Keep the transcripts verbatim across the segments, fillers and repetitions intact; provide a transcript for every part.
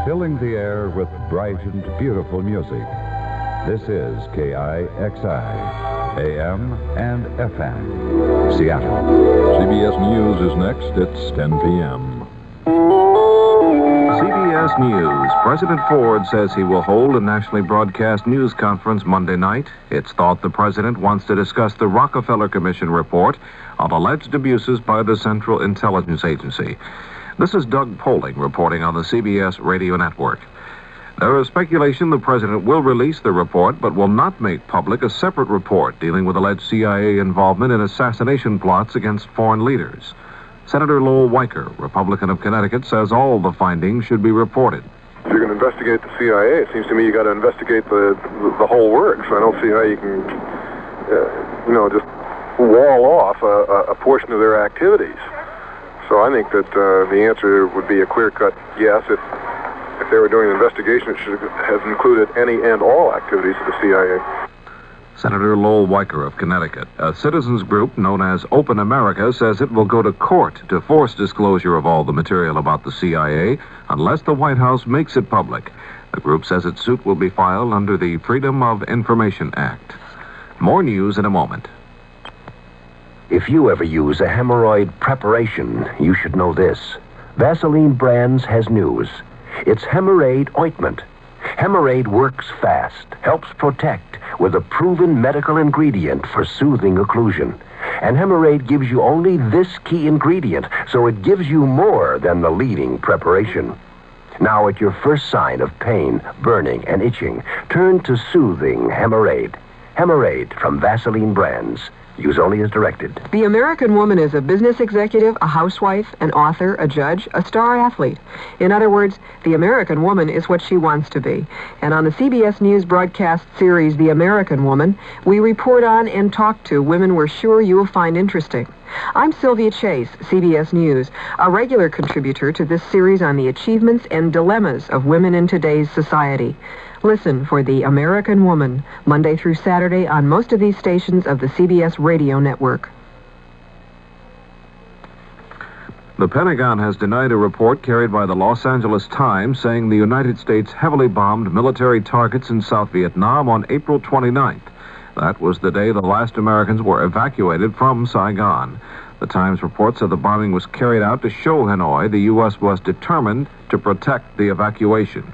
filling the air with bright and beautiful music. This is K I X I, A M and F M, Seattle. C B S News is next. It's ten p.m. C B S News. President Ford says he will hold a nationally broadcast news conference Monday night. It's thought the president wants to discuss the Rockefeller Commission report on alleged abuses by the Central Intelligence Agency. This is Doug Poling reporting on the C B S radio network. There is speculation the president will release the report, but will not make public a separate report dealing with alleged C I A involvement in assassination plots against foreign leaders. Senator Lowell Weicker, Republican of Connecticut, says all the findings should be reported. If you're going to investigate the C I A, it seems to me you got to investigate the, the the whole works. I don't see how you can, uh, you know, just wall off a, a portion of their activities. So I think that uh, the answer would be a clear-cut yes. If if they were doing an investigation, it should have included any and all activities of the C I A. Senator Lowell Weicker of Connecticut. A citizens group known as Open America says it will go to court to force disclosure of all the material about the C I A unless the White House makes it public. The group says its suit will be filed under the Freedom of Information Act. More news in a moment. If you ever use a hemorrhoid preparation, you should know this. Vaseline Brands has news. It's Hemorrhoid Ointment. Hemorrhoid works fast, helps protect with a proven medical ingredient for soothing occlusion. And Hemorrhoid gives you only this key ingredient, so it gives you more than the leading preparation. Now, at your first sign of pain, burning, and itching, turn to soothing Hemorrhoid. Hemorrhoid from Vaseline Brands. Use only as directed. The American woman is a business executive, a housewife, an author, a judge, a star athlete. In other words, the American woman is what she wants to be. And on the C B S News broadcast series, The American Woman, we report on and talk to women we're sure you'll find interesting. I'm Sylvia Chase, C B S News, a regular contributor to this series on the achievements and dilemmas of women in today's society. Listen for The American Woman, Monday through Saturday on most of these stations of the C B S radio network. The Pentagon has denied a report carried by the Los Angeles Times saying the United States heavily bombed military targets in South Vietnam on April twenty-ninth. That was the day the last Americans were evacuated from Saigon. The Times reports that the bombing was carried out to show Hanoi the U S was determined to protect the evacuation.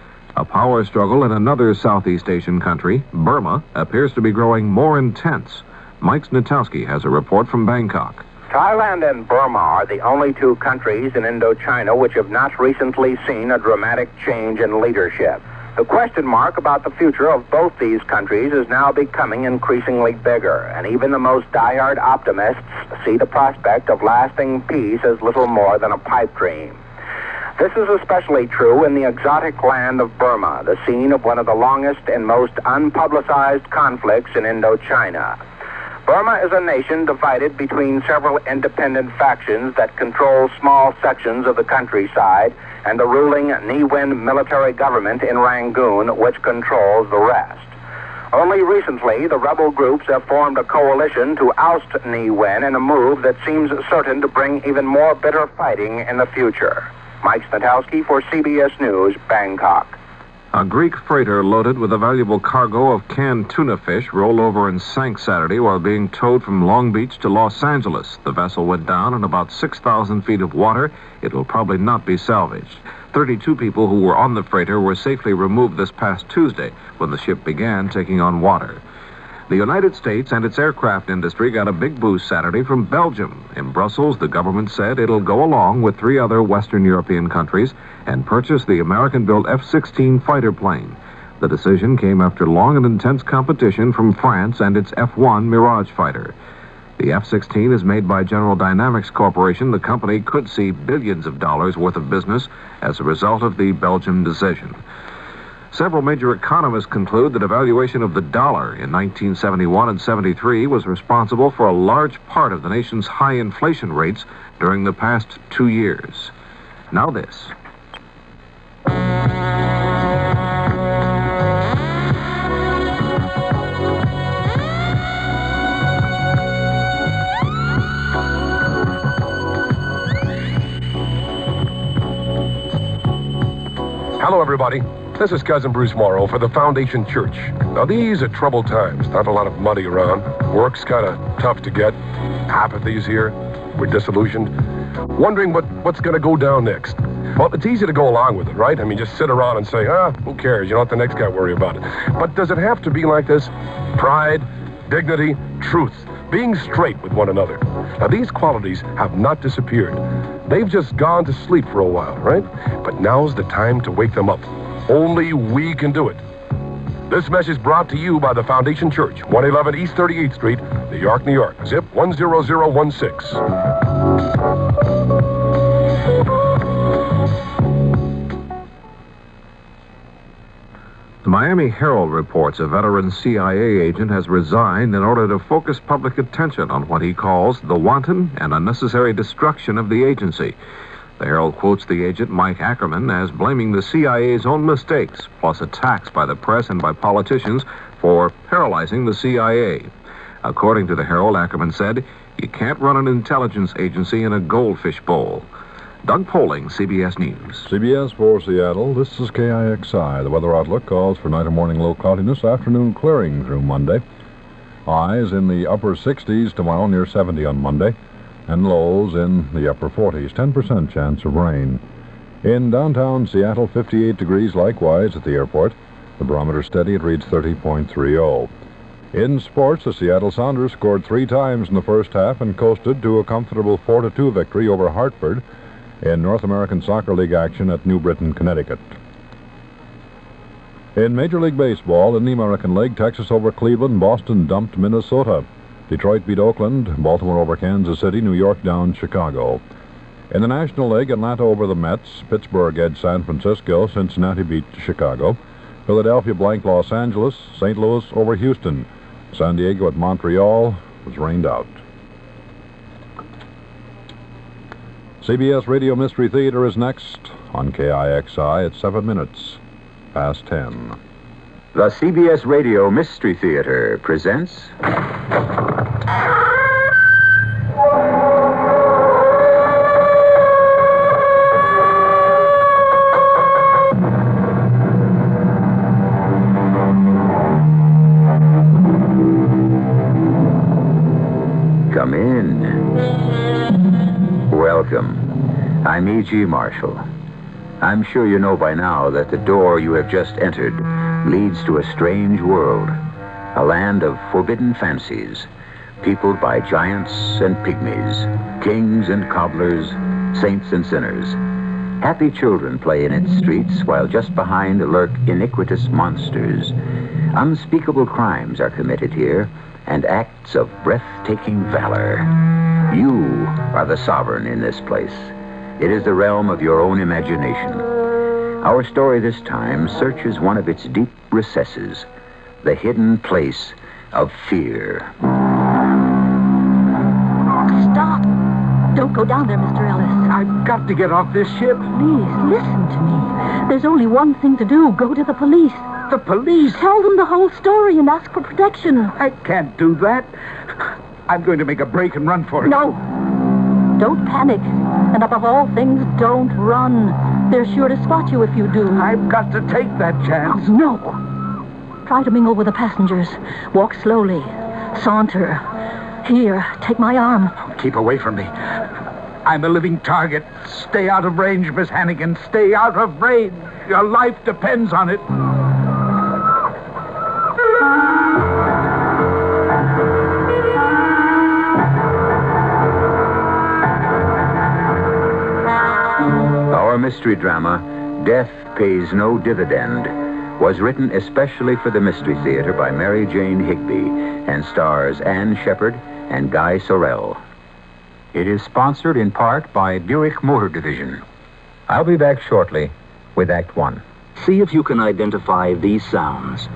A power struggle in another Southeast Asian country, Burma, appears to be growing more intense. Mike Snitowski has a report from Bangkok. Thailand and Burma are the only two countries in Indochina which have not recently seen a dramatic change in leadership. The question mark about the future of both these countries is now becoming increasingly bigger, and even the most diehard optimists see the prospect of lasting peace as little more than a pipe dream. This is especially true in the exotic land of Burma, the scene of one of the longest and most unpublicized conflicts in Indochina. Burma is a nation divided between several independent factions that control small sections of the countryside and the ruling Ne Win military government in Rangoon, which controls the rest. Only recently, the rebel groups have formed a coalition to oust Ne Win in a move that seems certain to bring even more bitter fighting in the future. Mike Snitowski for C B S News, Bangkok. A Greek freighter loaded with a valuable cargo of canned tuna fish rolled over and sank Saturday while being towed from Long Beach to Los Angeles. The vessel went down in about six thousand feet of water. It will probably not be salvaged. thirty-two people who were on the freighter were safely removed this past Tuesday when the ship began taking on water. The United States and its aircraft industry got a big boost Saturday from Belgium. In Brussels, the government said it'll go along with three other Western European countries and purchase the American-built F sixteen fighter plane. The decision came after long and intense competition from France and its F one Mirage fighter. The F sixteen is made by General Dynamics Corporation. The company could see billions of dollars worth of business as a result of the Belgian decision. Several major economists conclude that evaluation of the dollar in nineteen seventy-one and seventy-three was responsible for a large part of the nation's high inflation rates during the past two years. Now this. Hello, everybody. This is Cousin Bruce Morrow for the Foundation Church. Now, these are troubled times. Not a lot of money around. Work's kind of tough to get. Apathy's here. We're disillusioned. Wondering what, what's going to go down next. Well, it's easy to go along with it, right? I mean, just sit around and say, ah, who cares? You don't let the next guy worry about it. But does it have to be like this? Pride, dignity, truth, being straight with one another. Now, these qualities have not disappeared. They've just gone to sleep for a while, right? But now's the time to wake them up. Only we can do it. This message brought to you by the Foundation Church, one eleven East thirty-eighth Street, New York, New York. Zip one zero zero one six. The Miami Herald reports a veteran C I A agent has resigned in order to focus public attention on what he calls the wanton and unnecessary destruction of the agency. The Herald quotes the agent, Mike Ackerman, as blaming the C I A's own mistakes, plus attacks by the press and by politicians for paralyzing the C I A. According to the Herald, Ackerman said, "You can't run an intelligence agency in a goldfish bowl." Doug Poling, C B S News. C B S for Seattle, this is K I X I. The weather outlook calls for night and morning low cloudiness, afternoon clearing through Monday. Highs in the upper sixties tomorrow, near seventy on Monday, and lows in the upper forties, ten percent chance of rain. In downtown Seattle, fifty-eight degrees likewise at the airport. The barometer steady, it reads thirty point three oh. In sports, the Seattle Sounders scored three times in the first half and coasted to a comfortable four to two victory over Hartford in North American Soccer League action at New Britain, Connecticut. In Major League Baseball, in the American League, Texas over Cleveland, Boston dumped Minnesota. Detroit beat Oakland, Baltimore over Kansas City, New York down Chicago. In the National League, Atlanta over the Mets, Pittsburgh edged San Francisco, Cincinnati beat Chicago, Philadelphia blanked Los Angeles, Saint Louis over Houston. San Diego at Montreal was rained out. C B S Radio Mystery Theater is next on K I X I at seven minutes past ten. The C B S Radio Mystery Theater presents... Come in. Welcome. I'm E G. Marshall. I'm sure you know by now that the door you have just entered leads to a strange world, a land of forbidden fancies, peopled by giants and pygmies, kings and cobblers, saints and sinners. Happy children play in its streets, while just behind lurk iniquitous monsters. Unspeakable crimes are committed here, and acts of breathtaking valor. You are the sovereign in this place. It is the realm of your own imagination. Our story this time searches one of its deep recesses, the hidden place of fear. Stop! Don't go down there, Mister Ellis. I've got to get off this ship. Please, listen to me. There's only one thing to do. Go to the police. The police? Tell them the whole story and ask for protection. I can't do that. I'm going to make a break and run for it. No. Don't panic. And above all things, don't run. They're sure to spot you if you do. I've got to take that chance. Oh, no. Try to mingle with the passengers. Walk slowly. Saunter. Here, take my arm. Keep away from me. I'm a living target. Stay out of range, Miss Hannigan. Stay out of range. Your life depends on it. Our mystery drama, Death Pays No Dividend, was written especially for the Mystery Theater by Mary Jane Higby and stars Ann Shepard and Guy Sorrell. It is sponsored in part by Buick Motor Division. I'll be back shortly with Act One. See if you can identify these sounds.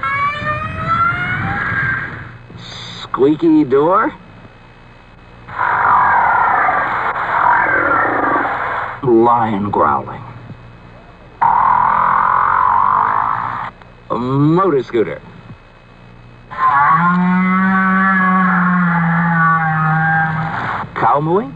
Squeaky door. Lion growling. A motor scooter. Cow mooing.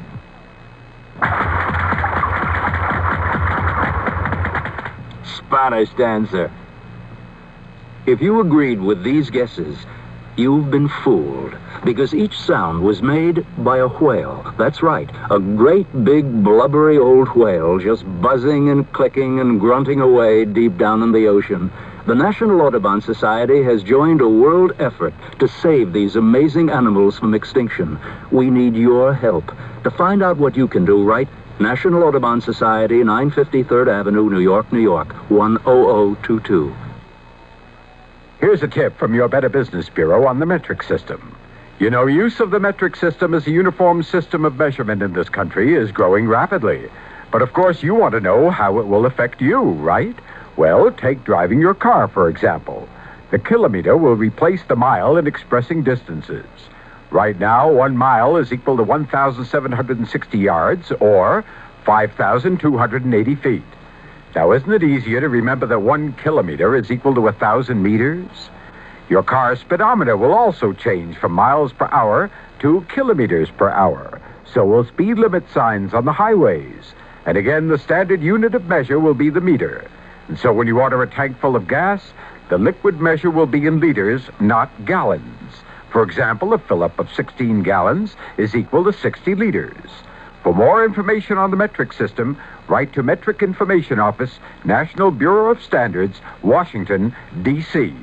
Spanish dancer. If you agreed with these guesses, you've been fooled, because each sound was made by a whale. That's right, a great big blubbery old whale just buzzing and clicking and grunting away deep down in the ocean. The National Audubon Society has joined a world effort to save these amazing animals from extinction. We need your help. To find out what you can do, write National Audubon Society, nine fifty-third Avenue, New York, New York, one oh oh two two. Here's a tip from your Better Business Bureau on the metric system. You know, use of the metric system as a uniform system of measurement in this country is growing rapidly. But of course, you want to know how it will affect you, right? Well, take driving your car, for example. The kilometer will replace the mile in expressing distances. Right now, one mile is equal to one thousand seven hundred sixty yards, or five thousand two hundred eighty feet. Now, isn't it easier to remember that one kilometer is equal to a thousand meters? Your car's speedometer will also change from miles per hour to kilometers per hour. So will speed limit signs on the highways. And again, the standard unit of measure will be the meter. And so when you order a tank full of gas, the liquid measure will be in liters, not gallons. For example, a fill-up of sixteen gallons is equal to sixty liters. For more information on the metric system, write to Metric Information Office, National Bureau of Standards, Washington, D C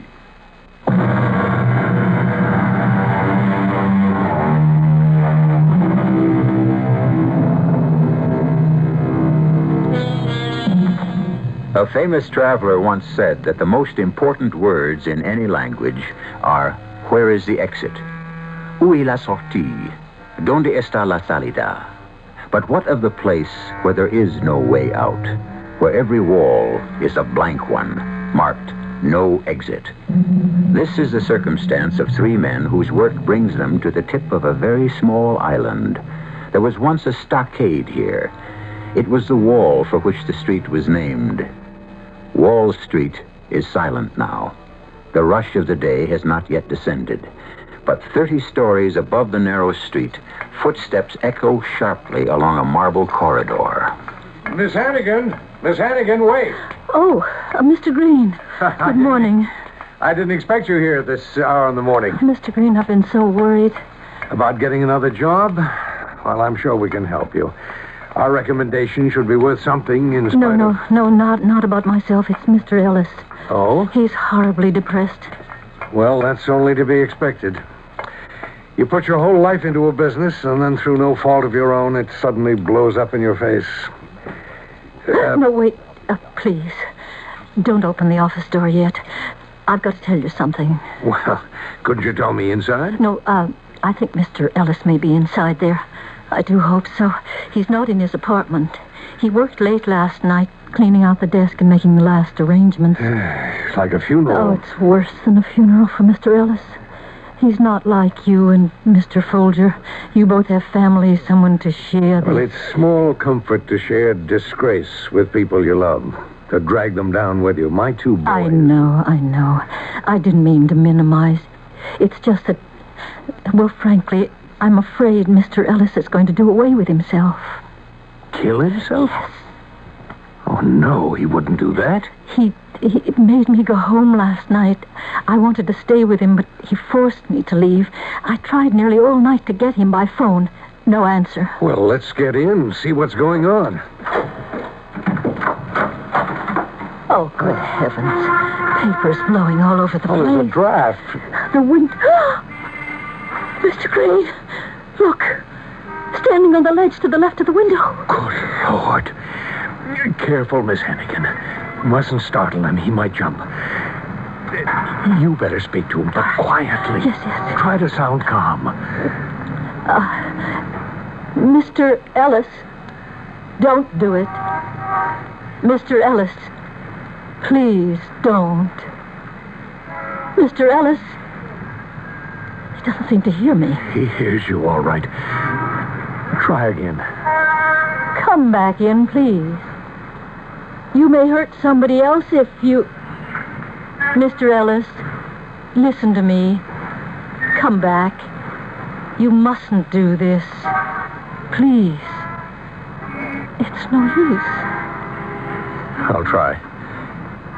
A famous traveler once said that the most important words in any language are, where is the exit? Où est la sortie? Donde está la salida? But what of the place where there is no way out, where every wall is a blank one, marked no exit? This is the circumstance of three men whose work brings them to the tip of a very small island. There was once a stockade here. It was the wall for which the street was named. Wall Street is silent now. The rush of the day has not yet descended. But thirty stories above the narrow street, footsteps echo sharply along a marble corridor. Miss Hannigan! Miss Hannigan, wait! Oh, uh, Mister Green. Good morning. I didn't expect you here this hour in the morning. Mister Green, I've been so worried. About getting another job? Well, I'm sure we can help you. Our recommendation should be worth something in spite No, no, of... no, not, not about myself. It's Mister Ellis. Oh? He's horribly depressed. Well, that's only to be expected. You put your whole life into a business, and then through no fault of your own, it suddenly blows up in your face. Uh, no, wait. Uh, please. Don't open the office door yet. I've got to tell you something. Well, couldn't you tell me inside? No, uh, I think Mister Ellis may be inside there. I do hope so. He's not in his apartment. He worked late last night, cleaning out the desk and making the last arrangements. It's like a funeral. Oh, it's worse than a funeral for Mister Ellis. He's not like you and Mister Folger. You both have families, someone to share. Well, it's small comfort to share disgrace with people you love, to drag them down with you. My two boys. I know, I know. I didn't mean to minimize. It's just that, well, frankly, I'm afraid Mister Ellis is going to do away with himself. Kill himself? Yes. Oh, no, he wouldn't do that. He, he made me go home last night. I wanted to stay with him, but he forced me to leave. I tried nearly all night to get him by phone. No answer. Well, let's get in and see what's going on. Oh, good heavens. Papers blowing all over the oh, place. There's a draft. The wind... Mister Green, look. Standing on the ledge to the left of the window. Good Lord. Careful, Miss Hannigan. Mustn't startle him. He might jump. You better speak to him, but quietly. Yes, yes. Try to sound calm. Uh, Mister Ellis, don't do it. Mister Ellis, please don't. Mister Ellis, he doesn't seem to hear me. He hears you all right. Try again. Come back in, please. You may hurt somebody else if you... Mister Ellis, listen to me. Come back. You mustn't do this. Please. It's no use. I'll try.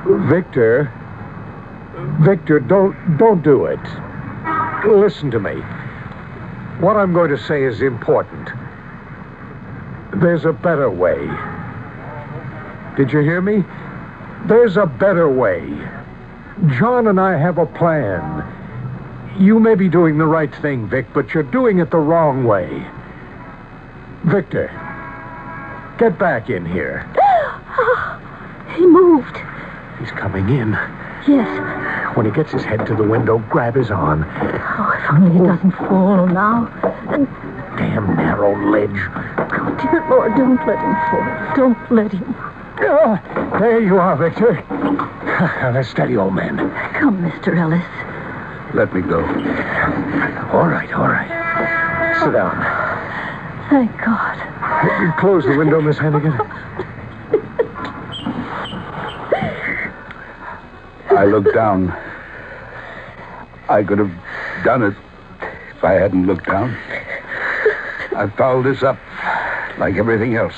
Victor. Victor, don't, don't do it. Listen to me. What I'm going to say is important. There's a better way. Did you hear me? There's a better way. John and I have a plan. You may be doing the right thing, Vic, but you're doing it the wrong way. Victor, get back in here. He moved. He's coming in. Yes. When he gets his head to the window, grab his arm. Oh, if only he doesn't fall now. Damn narrow ledge. Oh, dear Lord, don't let him fall. Don't let him. Oh, there you are, Victor. Now, steady, old man. Come, Mister Ellis. Let me go. All right, all right. Sit down. Thank God. Close the window, Miss Hannigan. I looked down. I could have done it if I hadn't looked down. I fouled this up like everything else.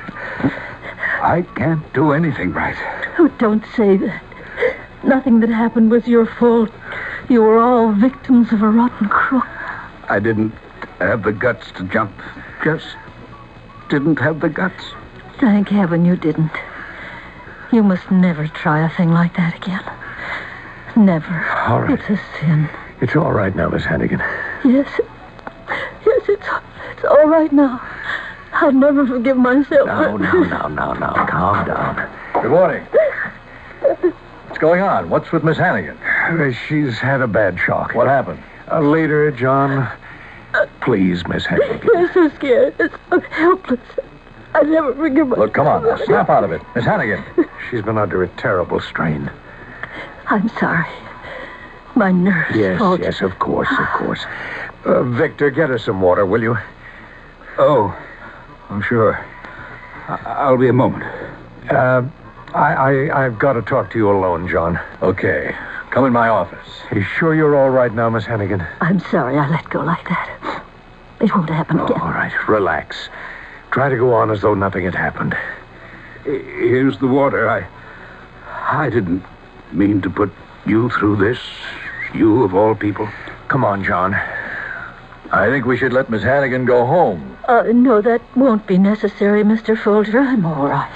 I can't do anything right. Oh, don't say that. Nothing that happened was your fault. You were all victims of a rotten crook. I didn't have the guts to jump. Just didn't have the guts. Thank heaven you didn't. You must never try a thing like that again. Never. All right. It's a sin. It's all right now, Miss Hannigan. Yes. Yes, it's, it's all right now. I'll never forgive myself. No, no, no, no, no. Calm down. Good morning. What's going on? What's with Miss Hannigan? Uh, she's had a bad shock. What happened? Uh, later, John. Please, Miss Hannigan. I'm so scared. It's so helpless. I never forgive myself. Look, come on. Now, snap out of it. Miss Hannigan. She's been under a terrible strain. I'm sorry. My nerves. Yes, faulted. yes, of course, of course. Uh, Victor, get us some water, will you? Oh, oh, sure. I- I'll be a moment. Uh, I, I, I've got to talk to you alone, John. Okay. Come in my office. Are you sure you're all right now, Miss Hannigan? I'm sorry I let go like that. It won't happen Oh, again. all right, relax. Try to go on as though nothing had happened. Here's the water. I, I didn't mean to put you through this. You, of all people. Come on, John. I think we should let Miss Hannigan go home. Uh, no, that won't be necessary, Mister Folger. I'm all right.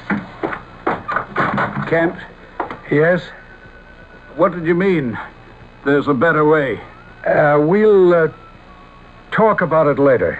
Kent? Yes? What did you mean? There's a better way. Uh, we'll uh, talk about it later.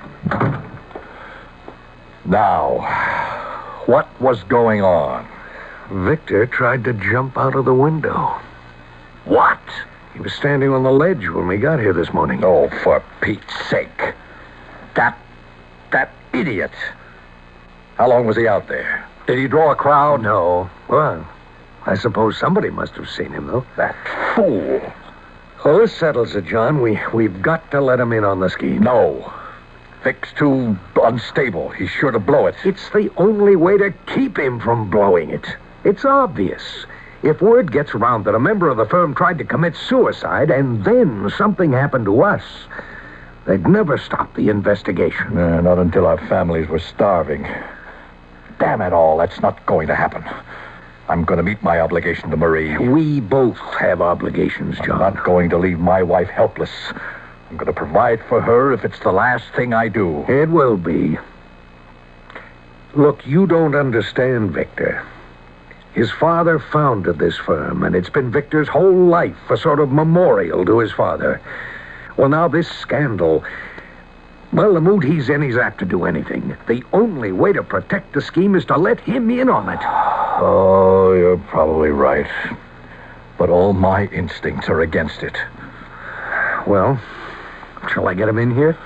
Now, what was going on? Victor tried to jump out of the window. What? He was standing on the ledge when we got here this morning. Oh, for Pete's sake. That, that idiot. How long was he out there? Did he draw a crowd? No. Well, I suppose somebody must have seen him, though. That fool. Well, this settles it, John. We, we've got to let him in on the scheme. No. Vic's too unstable. He's sure to blow it. It's the only way to keep him from blowing it. It's obvious. If word gets around that a member of the firm tried to commit suicide and then something happened to us, they'd never stop the investigation. Uh, not until our families were starving. Damn it all, that's not going to happen. I'm going to meet my obligation to Marie. We both have obligations, John. I'm not going to leave my wife helpless. I'm going to provide for her if it's the last thing I do. It will be. Look, you don't understand, Victor. His father founded this firm, and it's been Victor's whole life a sort of memorial to his father. Well, now this scandal... Well, the mood he's in, he's apt to do anything. The only way to protect the scheme is to let him in on it. Oh, you're probably right. But all my instincts are against it. Well, shall I get him in here?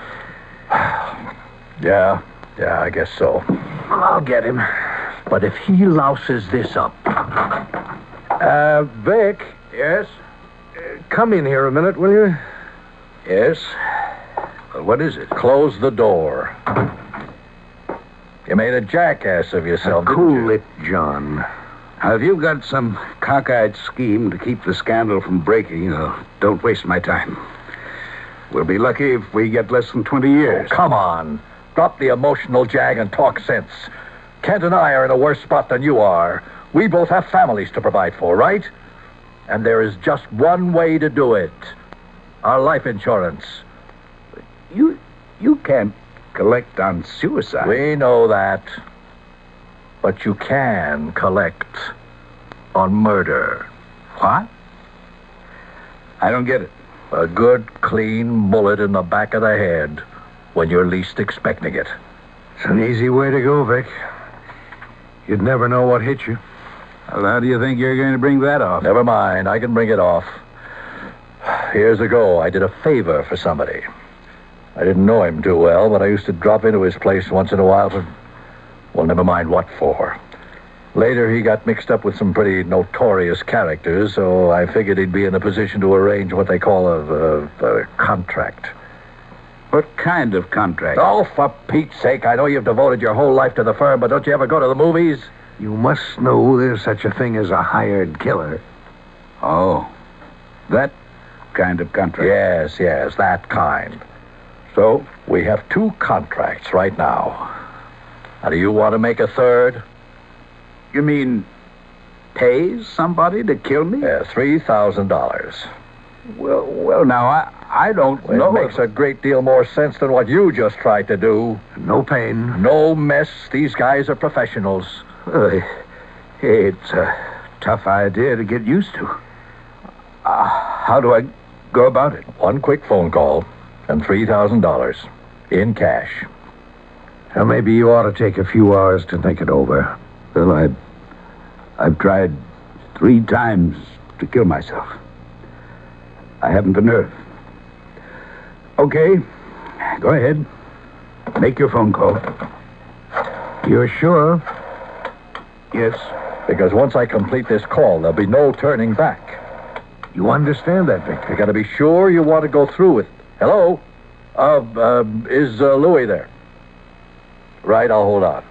Yeah, yeah, I guess so. I'll get him. But if he louses this up... Uh, Vic? Yes? Uh, come in here a minute, will you? Yes? Well, what is it? Close the door. You made a jackass of yourself, Now, didn't cool you? it, John. Now, if you've got some cockeyed scheme to keep the scandal from breaking, uh, don't waste my time. We'll be lucky if we get less than twenty years. Oh, come on. Drop the emotional jag and talk sense. Kent and I are in a worse spot than you are. We both have families to provide for, right? And there is just one way to do it. Our life insurance. You you can't collect on suicide. We know that. But you can collect on murder. What? I don't get it. A good, clean bullet in the back of the head when you're least expecting it. It's an easy way to go, Vic. You'd never know what hit you. Well, how do you think you're going to bring that off? Never mind. I can bring it off. Years ago, I did a favor for somebody. I didn't know him too well, but I used to drop into his place once in a while for, well, never mind what for. Later, he got mixed up with some pretty notorious characters, so I figured he'd be in a position to arrange what they call a, a, a contract. What kind of contract? Oh, for Pete's sake, I know you've devoted your whole life to the firm, but don't you ever go to the movies? You must know there's such a thing as a hired killer. Oh, that kind of contract? Yes, yes, that kind. So, we have two contracts right now. Now, do you want to make a third? You mean pay somebody to kill me? Yeah, three thousand dollars. Well, well, now, I, I don't well, know. It makes a great deal more sense than what you just tried to do. No pain. No mess. These guys are professionals. Well, it's a tough idea to get used to. Uh, how do I go about it? One quick phone call and three thousand dollars in cash. Now, maybe you ought to take a few hours to think it over. Well, I've, I've tried three times to kill myself. I haven't the nerve. Okay, go ahead. Make your phone call. You're sure? Yes. Because once I complete this call, there'll be no turning back. You understand that, Victor? You gotta be sure you want to go through with. Hello? Uh, uh, is uh, Louis there? Right, I'll hold on.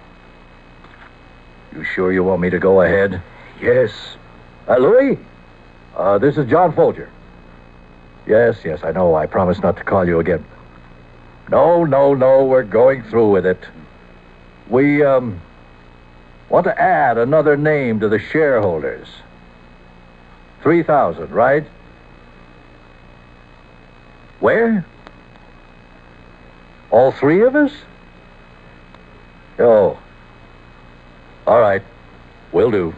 You sure you want me to go ahead? Yes. Uh, Louis? Uh, this is John Folger. Yes, yes, I know. I promised not to call you again. No, no, no, we're going through with it. We, um, want to add another name to the shareholders. three thousand, right? Where? All three of us? Oh. All right. Will do.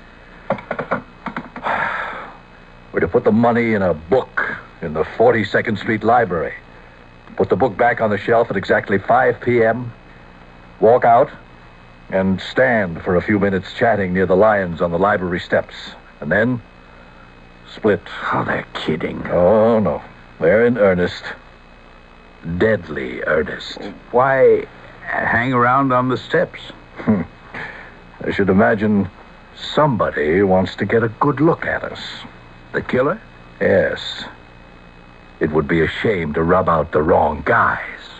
We're to put the money in a book in the forty-second Street Library. Put the book back on the shelf at exactly five p.m., walk out, and stand for a few minutes chatting near the lions on the library steps. And then split. Oh, they're kidding. Oh, no. They're in earnest. Deadly earnest. Why hang around on the steps? Hmm. I should imagine somebody wants to get a good look at us. The killer? Yes. It would be a shame to rub out the wrong guys.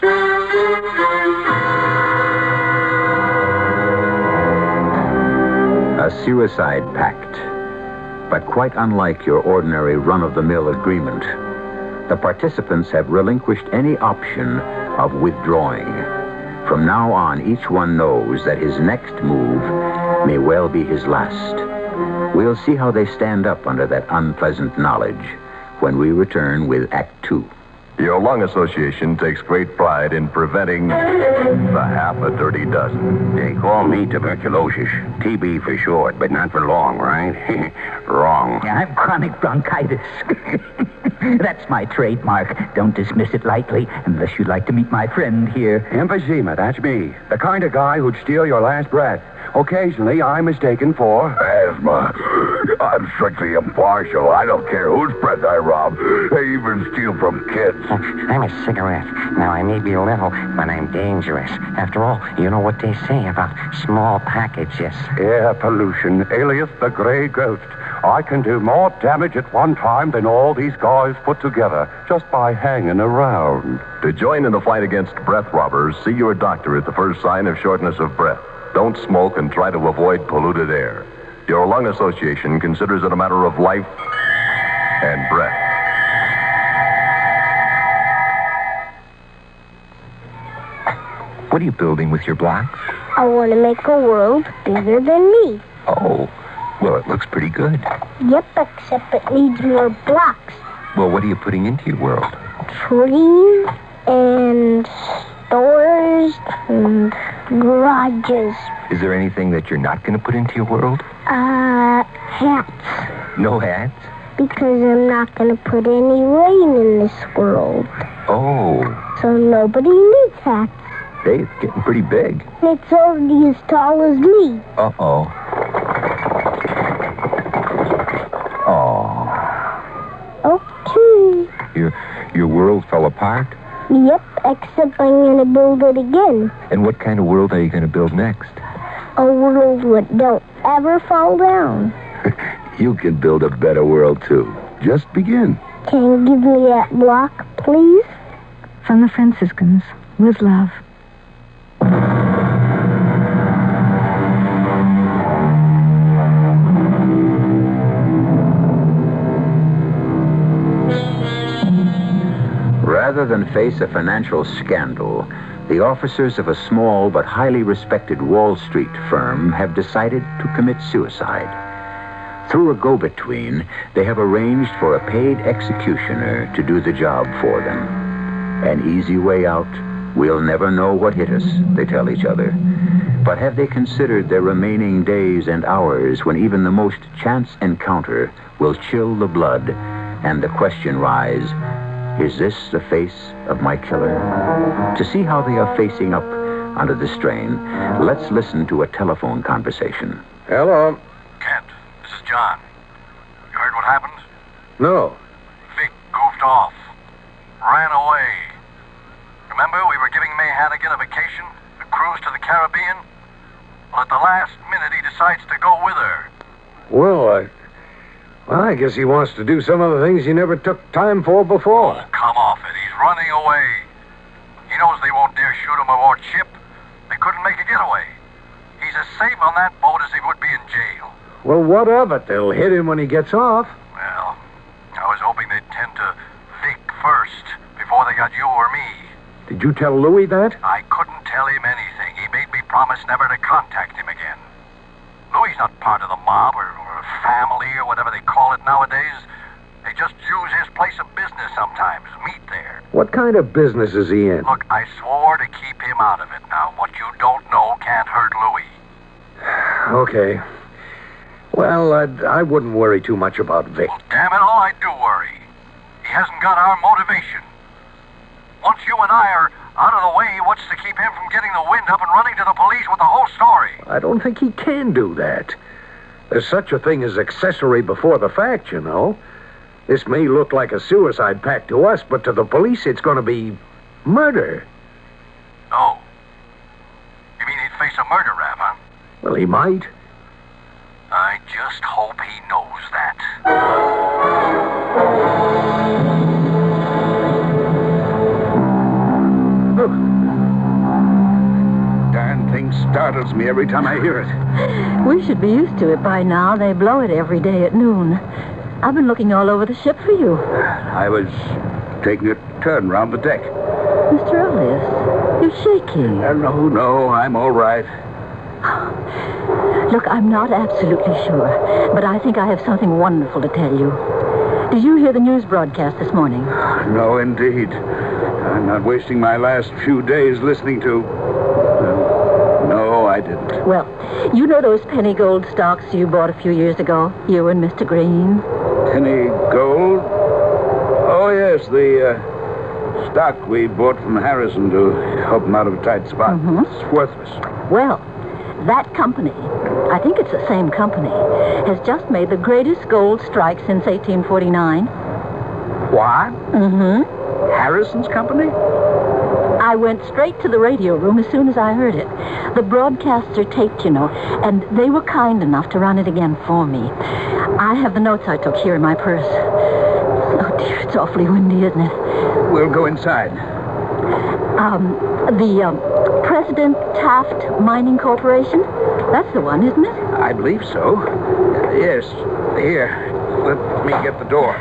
A suicide pact, but quite unlike your ordinary run-of-the-mill agreement. The participants have relinquished any option of withdrawing. From now on, each one knows that his next move may well be his last. We'll see how they stand up under that unpleasant knowledge when we return with Act Two. Your Lung Association takes great pride in preventing the half a dirty dozen. They call me tuberculosis. T B for short, but not for long, right? Wrong. Yeah, I'm chronic bronchitis. That's my trademark. Don't dismiss it lightly, unless you'd like to meet my friend here. Emphysema, that's me. The kind of guy who'd steal your last breath. Occasionally, I'm mistaken for... Asthma. I'm strictly impartial. I don't care whose breath I rob. I even steal from kids. I'm a cigarette. Now, I may be little, but I'm dangerous. After all, you know what they say about small packages. Air pollution, alias the gray ghost. I can do more damage at one time than all these guys put together, just by hanging around. To join in the fight against breath robbers, see your doctor at the first sign of shortness of breath. Don't smoke and try to avoid polluted air. Your Lung Association considers it a matter of life and breath. What are you building with your blocks? I want to make a world bigger than me. Oh, well, it looks pretty good. Yep, except it needs more blocks. Well, what are you putting into your world? Trees and stores and garages. Is there anything that you're not going to put into your world? Uh, hats. No hats? Because I'm not going to put any rain in this world. Oh. So nobody needs hats. Hey, it's getting pretty big. It's already as tall as me. Uh-oh. Oh. Okay. Your, your world fell apart? Yep, except I'm going to build it again. And what kind of world are you going to build next? A world that don't ever fall down. You can build a better world, too. Just begin. Can you give me that block, please? From the Franciscans, with love. Rather than face a financial scandal, the officers of a small but highly respected Wall Street firm have decided to commit suicide. Through a go-between, they have arranged for a paid executioner to do the job for them. An easy way out. We'll never know what hit us, they tell each other. But have they considered their remaining days and hours when even the most chance encounter will chill the blood and the question rise, is this the face of my killer? To see how they are facing up under the strain, let's listen to a telephone conversation. Hello. Kent, this is John. You heard what happened? No. Vic goofed off. Ran away. Remember, we were giving May Hannigan a vacation? A cruise to the Caribbean? Well, at the last minute, he decides to go with her. Well, I... Well, I guess he wants to do some of the things he never took time for before. Oh, come off it. He's running away. He knows they won't dare shoot him aboard ship. They couldn't make a getaway. He's as safe on that boat as he would be in jail. Well, what of it? They'll hit him when he gets off. Well, I was hoping they'd tend to Vic first, before they got you or me. Did you tell Louis that? I couldn't tell him anything. He made me promise never to contact him again. Louis's not part of the mob or, or family or whatever they call it nowadays. They just use his place of business sometimes, meet there. What kind of business is he in? Look, I swore to keep him out of it. Now, what you don't know can't hurt Louis. Okay. Well, I'd, I wouldn't worry too much about Vic. Well, damn it all, I do worry. He hasn't got our motivation. Once you and I are out of the way, what's to keep him from getting the wind up and running to the police with the whole story? I don't think he can do that. There's such a thing as accessory before the fact, you know. This may look like a suicide pact to us, but to the police it's going to be murder. Oh. You mean he'd face a murder rap, huh? Well, he might. I just hope he knows that. Darn thing startles me every time I hear it. We should be used to it by now. They blow it every day at noon. I've been looking all over the ship for you. I was taking a turn round the deck. Mister Ellis, you're shaking. Uh, no, no, I'm all right. Look, I'm not absolutely sure, but I think I have something wonderful to tell you. Did you hear the news broadcast this morning? No, indeed. I'm not wasting my last few days listening to... Uh, no, I didn't. Well, you know those penny gold stocks you bought a few years ago? You and Mister Green? Penny gold? Oh, yes, the uh, stock we bought from Harrison to help him out of a tight spot. Mm-hmm. It's worthless. Well, that company, I think it's the same company, has just made the greatest gold strike since eighteen forty-nine. What? Mm-hmm. Harrison's company? I went straight to the radio room as soon as I heard it. The broadcasts are taped, you know, and they were kind enough to run it again for me. I have the notes I took here in my purse. Oh, dear, it's awfully windy, isn't it? We'll go inside. Um, the, um, President Taft Mining Corporation? That's the one, isn't it? I believe so. Uh, yes. Here, let me get the door.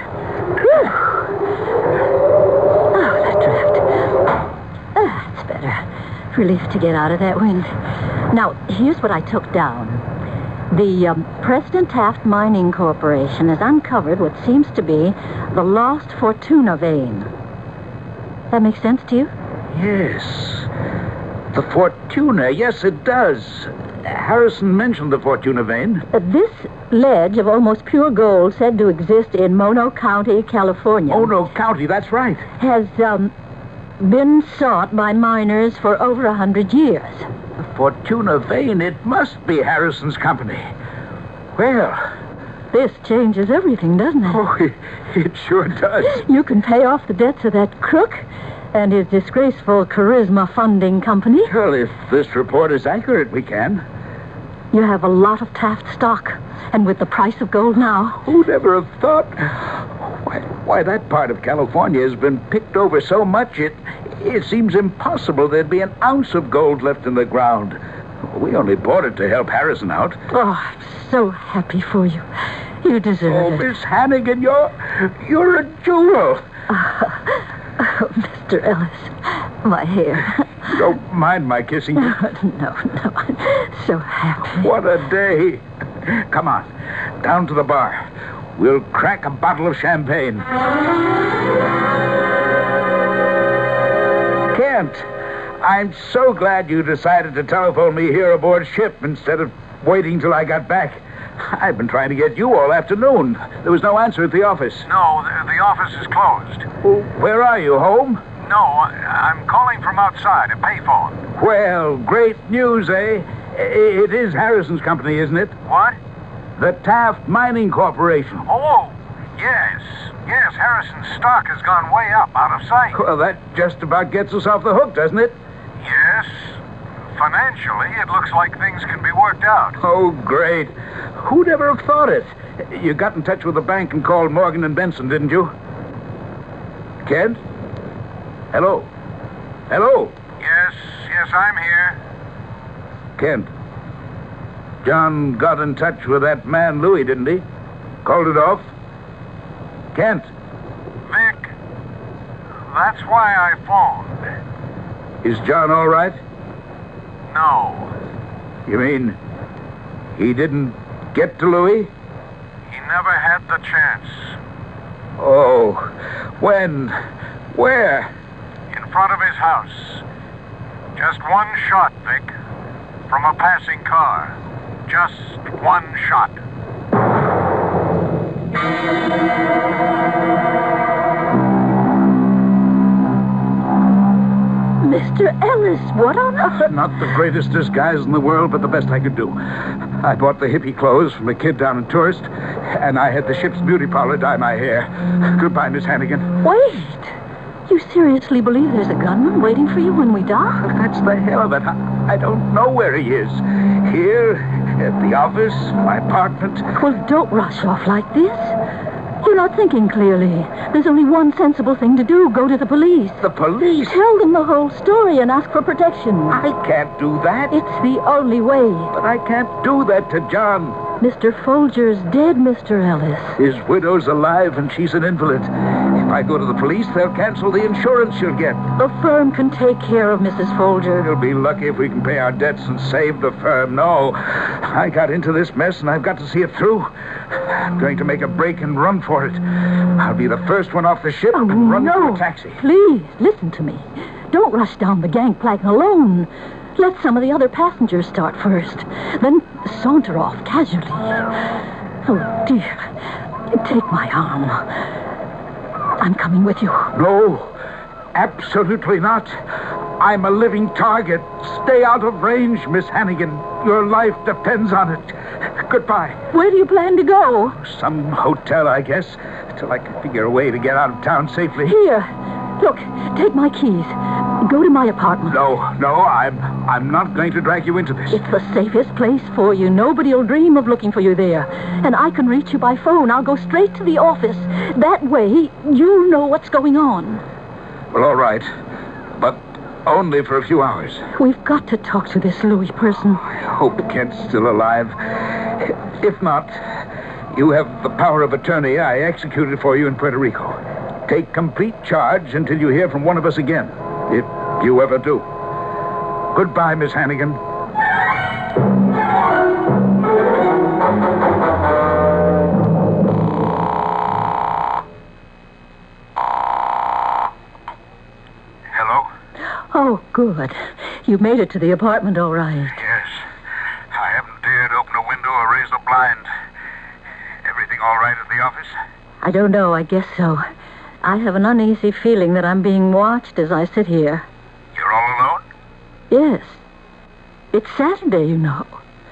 Oh, that draft. Ah, that's better. relief to get out of that wind. Now, here's what I took down. The um, President Taft Mining Corporation has uncovered what seems to be the lost Fortuna vein. That makes sense to you? Yes. The Fortuna, yes, it does. Harrison mentioned the Fortuna vein. Uh, this ledge of almost pure gold said to exist in Mono County, California. Mono County, that's right. Has um, been sought by miners for over a hundred years. The Fortuna vein, it must be Harrison's company. Well... This changes everything, doesn't it? Oh, it, it sure does. You can pay off the debts of that crook and his disgraceful Charisma Funding Company. Well, if this report is accurate, we can. You have a lot of Taft stock, and with the price of gold now... Who'd ever have thought? Why, why that part of California has been picked over so much, it, it seems impossible there'd be an ounce of gold left in the ground. We only bought it to help Harrison out. Oh, I'm so happy for you. You deserve oh, it. Oh, Miss Hannigan, you're, you're a jewel. Uh, oh, Mister Ellis, my hair. Don't mind my kissing you. No, no, I'm so happy. What a day. Come on, down to the bar. We'll crack a bottle of champagne. Kent, I'm so glad you decided to telephone me here aboard ship instead of waiting till I got back. I've been trying to get you all afternoon. There was no answer at the office. No, the, the office is closed. Well, where are you, home? No, I, I'm calling from outside, a payphone. Well, great news, eh? It is Harrison's company, isn't it? What? The Taft Mining Corporation. Oh, yes. Yes, Harrison's stock has gone way up, out of sight. Well, that just about gets us off the hook, doesn't it? Yes. Financially, it looks like things can be worked out. Oh, great. Who'd ever have thought it? You got in touch with the bank and called Morgan and Benson, didn't you? Kent? Hello? Hello? Yes, yes, I'm here. Kent, John got in touch with that man Louis, didn't he? Called it off? Kent? Vic, that's why I phoned. Is John all right? No. You mean he didn't get to Louis? He never had the chance. Oh, when? Where? In front of his house. Just one shot, Vic. From a passing car. Just one shot. Mister Ellis, what on earth? Not the greatest disguise in the world, but the best I could do. I bought the hippie clothes from a kid down in Tourist, and I had the ship's beauty parlor dye my hair. Goodbye, Miss Hannigan. Wait. You seriously believe there's a gunman waiting for you when we dock? That's the hell of it. I, I don't know where he is. Here, at the office, my apartment. Well, don't rush off like this. You're not thinking clearly. There's only one sensible thing to do. Go to the police. The police? Tell them the whole story and ask for protection. I can't do that. It's the only way. But I can't do that to John. Mister Folger's dead, Mister Ellis. His widow's alive and she's an invalid. If I go to the police, they'll cancel the insurance she'll get. The firm can take care of Missus Folger. We'll be lucky if we can pay our debts and save the firm. No, I got into this mess and I've got to see it through. I'm going to make a break and run for it. I'll be the first one off the ship oh, and run no. to a taxi. Please, listen to me. Don't rush down the gangplank alone. Let some of the other passengers start first. Then saunter off casually. Oh, dear. Take my arm. I'm coming with you. No, absolutely not. I'm a living target. Stay out of range, Miss Hannigan. Your life depends on it. Goodbye. Where do you plan to go? Some hotel, I guess, till I can figure a way to get out of town safely. Here. Look, take my keys. Go to my apartment. No, no, I'm I'm not going to drag you into this. It's the safest place for you. Nobody'll dream of looking for you there. And I can reach you by phone. I'll go straight to the office. That way, you'll know what's going on. Well, all right. But only for a few hours. We've got to talk to this Louis person. I hope Kent's still alive. If not, you have the power of attorney I executed for you in Puerto Rico. Take complete charge until you hear from one of us again. If you ever do. Goodbye, Miss Hannigan. Hello? Oh, good. You made it to the apartment all right. Yes. I haven't dared open a window or raise a blind. Everything all right at the office? I don't know. I guess so. I have an uneasy feeling that I'm being watched as I sit here. You're all alone? Yes. It's Saturday, you know.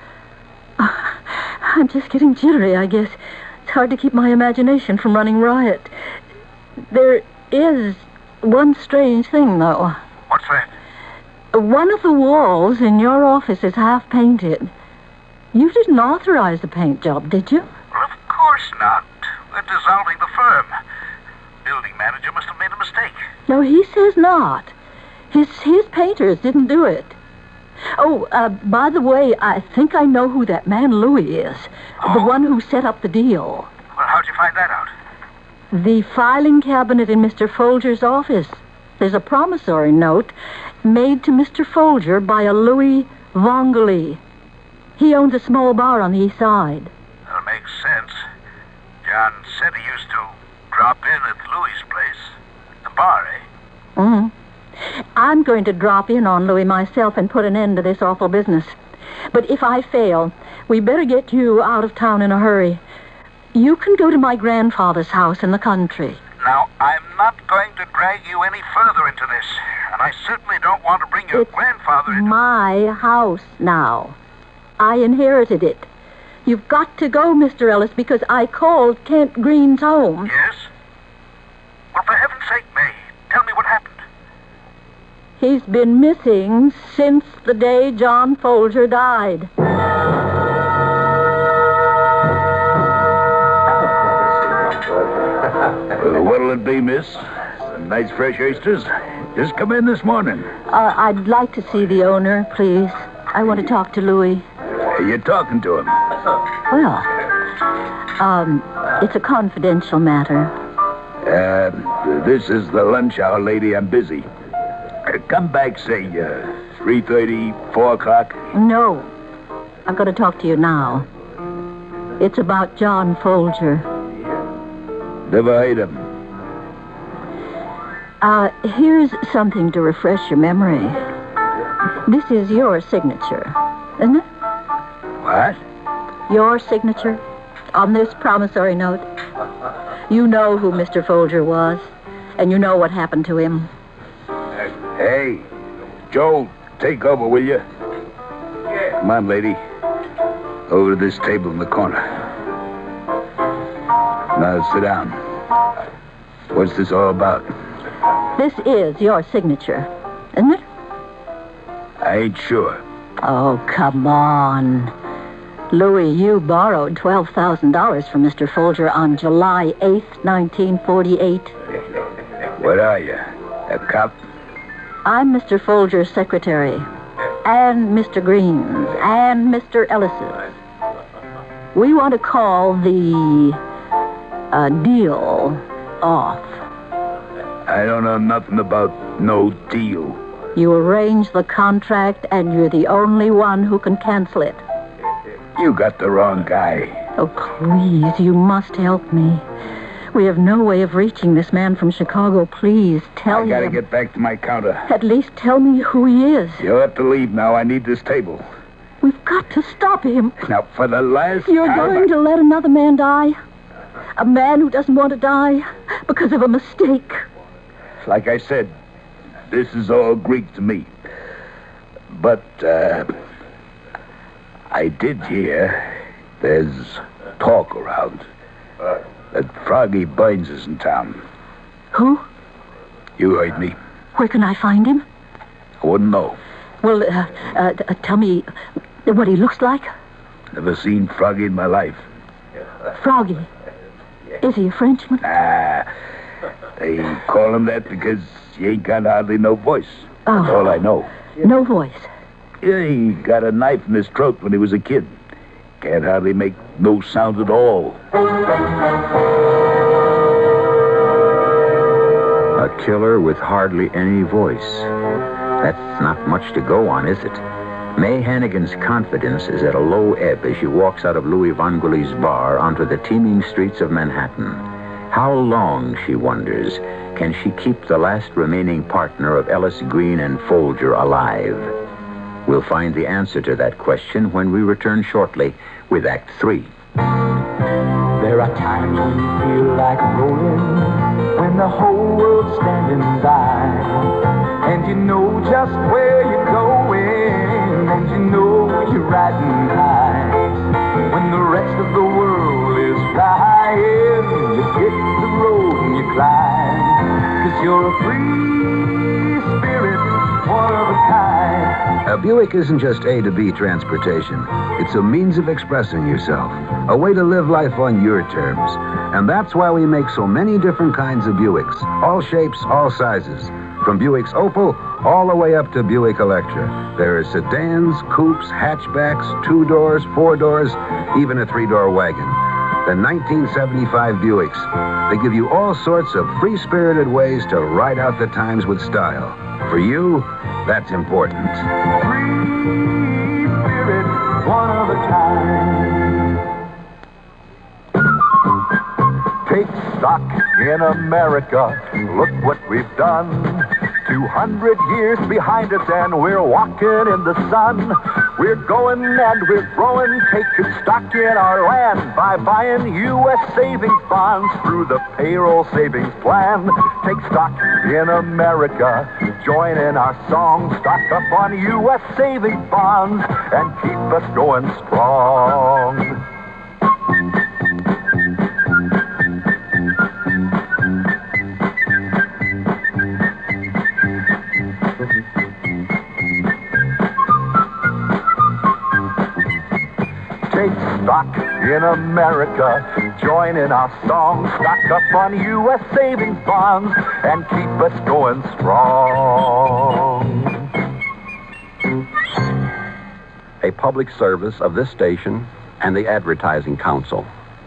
I'm just getting jittery, I guess. It's hard to keep my imagination from running riot. There is one strange thing, though. What's that? One of the walls in your office is half painted. You didn't authorize the paint job, did you? Well, of course not. We're dissolving the firm. Building manager must have made a mistake. No, he says not. His his painters didn't do it. Oh, uh, by the way, I think I know who that man Louis is. Oh. The one who set up the deal. Well, how'd you find that out? The filing cabinet in Mister Folger's office. There's a promissory note made to Mister Folger by a Louis Vongoli. He owns a small bar on the east side. That makes sense. John said he used to drop in at Louis's place. The bar, eh? Mm-hmm. I'm going to drop in on Louis myself and put an end to this awful business. But if I fail, we better get you out of town in a hurry. You can go to my grandfather's house in the country. Now, I'm not going to drag you any further into this. And I certainly don't want to bring your it's grandfather into... my house now. I inherited it. You've got to go, Mister Ellis, because I called Kent Green's home. Yes? Well, for heaven's sake, May, tell me what happened. He's been missing since the day John Folger died. Well, what'll it be, miss? Some nice fresh oysters? Just come in this morning. Uh, I'd like to see the owner, please. I want to talk to Louis. You're talking to him? Well, um, it's a confidential matter. Uh, this is the lunch hour, lady. I'm busy. Uh, come back, say, uh, three thirty, four o'clock. No. I've got to talk to you now. It's about John Folger. Never heard him. Uh, here's something to refresh your memory. This is your signature, isn't it? What? Your signature on this promissory note. You know who Mister Folger was, and you know what happened to him. Hey, Joe, take over, will you? Come on, lady. Over to this table in the corner. Now, sit down. What's this all about? This is your signature, isn't it? I ain't sure. Oh, come on. Louis, you borrowed twelve thousand dollars from Mister Folger on July eighth, nineteen forty-eight. What are you, a cop? I'm Mister Folger's secretary, and Mister Green's, and Mister Ellis's. We want to call the uh, deal off. I don't know nothing about no deal. You arranged the contract, and you're the only one who can cancel it. You got the wrong guy. Oh, please, you must help me. We have no way of reaching this man from Chicago. Please, tell I gotta him. get back to my counter. At least tell me who he is. You'll have to leave now. I need this table. We've got to stop him. Now, for the last You're time... going to let another man die? A man who doesn't want to die because of a mistake? Like I said, this is all Greek to me. But, uh... I did hear there's talk around that Froggy Bynes is in town. Who? You heard me. Where can I find him? I wouldn't know. Well, uh, uh, uh, tell me what he looks like. Never seen Froggy in my life. Froggy? Is he a Frenchman? Nah. They call him that because he ain't got hardly no voice. Oh. That's all I know. No voice? Yeah, he got a knife in his throat when he was a kid. Can't hardly make no sound at all. A killer with hardly any voice. That's not much to go on, is it? May Hannigan's confidence is at a low ebb as she walks out of Louis Vangeli's bar onto the teeming streets of Manhattan. How long, she wonders, can she keep the last remaining partner of Ellis Green and Folger alive? We'll find the answer to that question when we return shortly with Act Three. There are times when you feel like rolling, when the whole world's standing by, and you know just where you're going, and you know you're riding high. When the rest of the world is flying, you hit the road and you climb, 'cause you're a free spirit, one of a kind. A Buick isn't just A to B transportation. It's a means of expressing yourself, a way to live life on your terms. And that's why we make so many different kinds of Buicks, all shapes, all sizes. From Buick's Opel all the way up to Buick Electra. There are sedans, coupes, hatchbacks, two doors, four doors, even a three-door wagon. The nineteen seventy-five Buicks. They give you all sorts of free-spirited ways to ride out the times with style. For you, that's important. Free spirit, one of a kind. Take stock in America. Look what we've done. two hundred years behind us and we're walking in the sun. We're going and we're growing, taking stock in our land by buying U S savings bonds through the payroll savings plan. Take stock in America. Join in our song. Stock up on U S savings bonds and keep us going strong. Take stock in America. Join in our song. Stock up on U S savings bonds and keep us going strong. A public service of this station and the Advertising Council.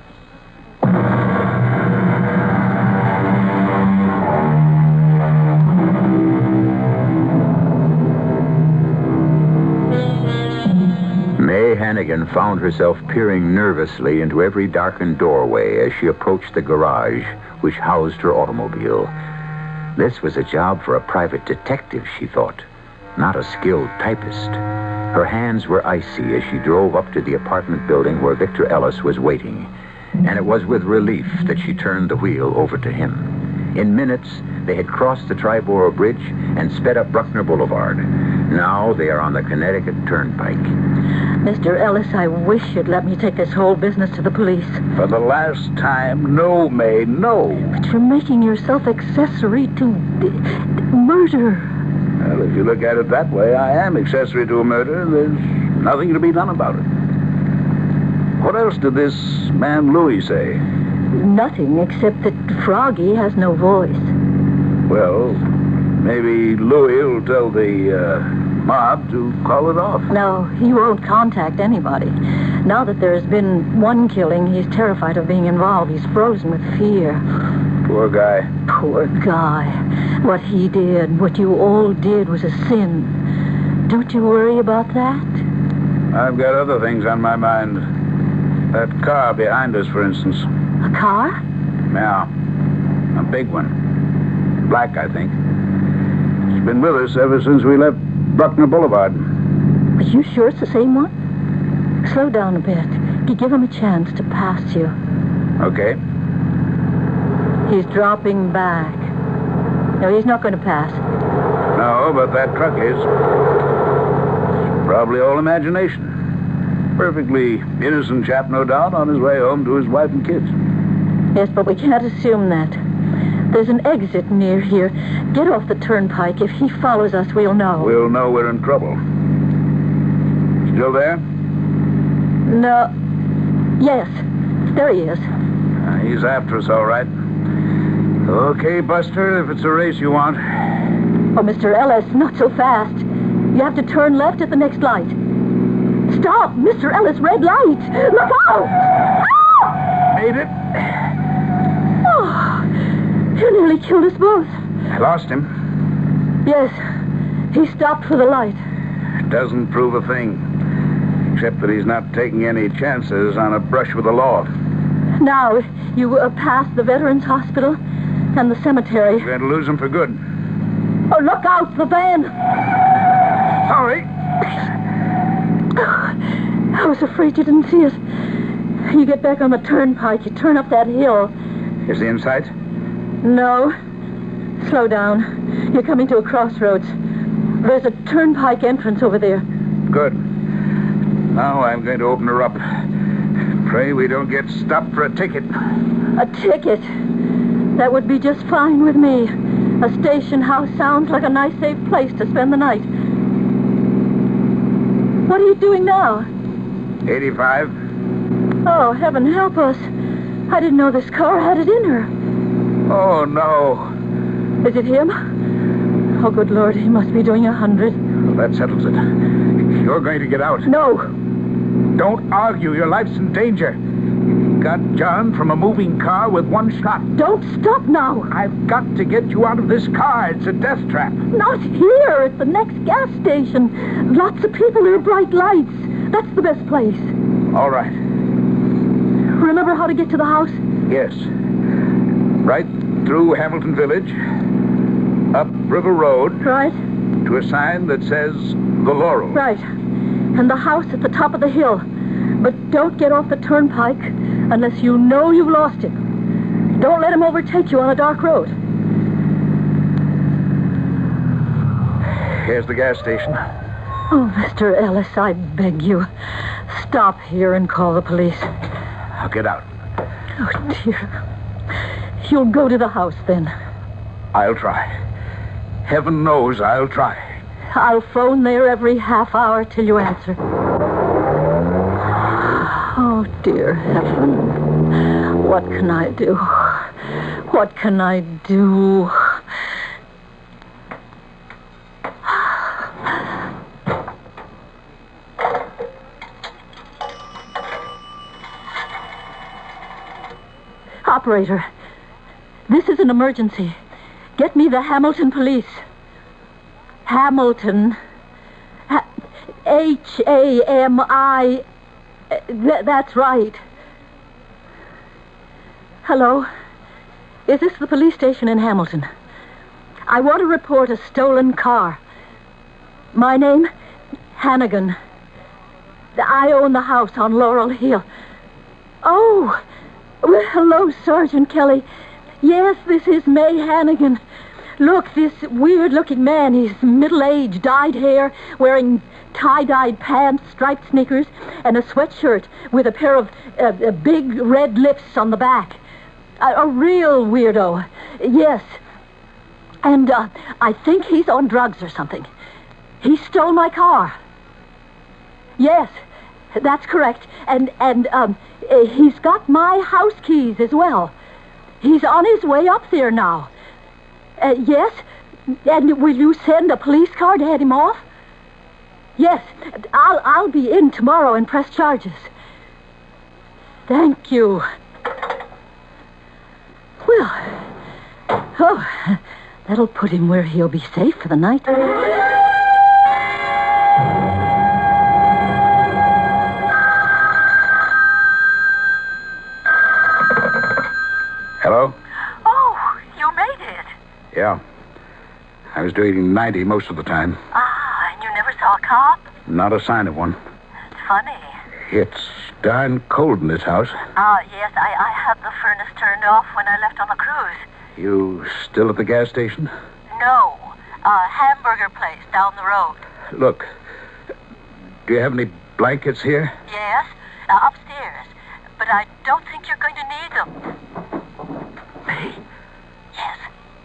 May Hannigan found herself peering nervously into every darkened doorway as she approached the garage which housed her automobile. This was a job for a private detective, she thought, not a skilled typist. Her hands were icy as she drove up to the apartment building where Victor Ellis was waiting, and it was with relief that she turned the wheel over to him. In minutes, they had crossed the Triborough Bridge and sped up Bruckner Boulevard. Now they are on the Connecticut Turnpike. Mister Ellis, I wish you'd let me take this whole business to the police. For the last time, no, May, no. But you're making yourself accessory to d- d- murder. Well, if you look at it that way, I am accessory to a murder. There's nothing to be done about it. What else did this man Louis say? Nothing except that Froggy has no voice. Well, maybe Louis will tell the uh, mob to call it off. No, he won't contact anybody. Now that there has been one killing, he's terrified of being involved. He's frozen with fear. Poor guy. Poor guy. What he did, what you all did, was a sin. Don't you worry about that? I've got other things on my mind. That car behind us, for instance. A car? Yeah. A big one. Black, I think. It's been with us ever since we left Bruckner Boulevard. Are you sure it's the same one? Slow down a bit. You give him a chance to pass you. Okay. He's dropping back. No, he's not going to pass. No, but that truck is. It's probably all imagination. Perfectly innocent chap, no doubt, on his way home to his wife and kids. Yes, but we can't assume that. There's an exit near here. Get off the turnpike. If he follows us, we'll know. We'll know we're in trouble. Still there? No. Yes. There he is. Uh, he's after us, all right. Okay, Buster, if it's a race you want. Oh, Mister Ellis, not so fast. You have to turn left at the next light. Stop! Mister Ellis, red light! Look out! Ah! Made it. Oh, you nearly killed us both. I lost him. Yes. He stopped for the light. Doesn't prove a thing. Except that he's not taking any chances on a brush with the law. Now, you uh, pass the Veterans Hospital and the cemetery. You're going to lose him for good. Oh, look out, the van! Sorry. I was afraid you didn't see us. You get back on the turnpike, you turn up that hill. Is he in sight? No. Slow down. You're coming to a crossroads. There's a turnpike entrance over there. Good. Now I'm going to open her up. Pray we don't get stopped for a ticket. A ticket? That would be just fine with me. A station house sounds like a nice, safe place to spend the night. What are you doing now? eighty-five. Oh, heaven help us. I didn't know this car had it in her. Oh, no. Is it him? Oh, good Lord, he must be doing a hundred. Well, that settles it. You're going to get out. No. Don't argue. Your life's in danger. Got John from a moving car with one shot. Don't stop now. I've got to get you out of this car. It's a death trap. Not here. It's the next gas station. Lots of people. There are bright lights. That's the best place. All right. Remember how to get to the house? Yes. Right through Hamilton Village, up River Road. Right. To a sign that says The Laurel. Right. And the house at the top of the hill. But don't get off the turnpike unless you know you've lost him. Don't let him overtake you on a dark road. Here's the gas station. Oh, Mister Ellis, I beg you. Stop here and call the police. I'll get out. Oh, dear. You'll go to the house, then. I'll try. Heaven knows I'll try. I'll phone there every half hour till you answer. Oh, dear heaven. What can I do? What can I do? Operator, this is an emergency. Get me the Hamilton police. Hamilton. Ha- H A M I. Th- that's right. Hello? Is this the police station in Hamilton? I want to report a stolen car. My name? Hannigan. I own the house on Laurel Hill. Oh, well, hello, Sergeant Kelly. Yes, this is May Hannigan. Look, this weird-looking man, he's middle-aged, dyed hair, wearing tie-dyed pants, striped sneakers, and a sweatshirt with a pair of uh, uh, big red lips on the back. A, a real weirdo. Yes. And uh, I think he's on drugs or something. He stole my car. Yes, that's correct. And, and um, uh, he's got my house keys as well. He's on his way up there now. Uh, yes? And will you send a police car to head him off? Yes. I'll, I'll be in tomorrow and press charges. Thank you. Well, oh, that'll put him where he'll be safe for the night. Hello? Oh, you made it. Yeah. I was doing ninety most of the time. Ah, and you never saw a cop? Not a sign of one. It's funny. It's darn cold in this house. Ah, yes, I, I had the furnace turned off when I left on the cruise. You still at the gas station? No, a hamburger place down the road. Look, do you have any blankets here? Yes, uh, upstairs. But I don't think you're going to need them. May? Yes.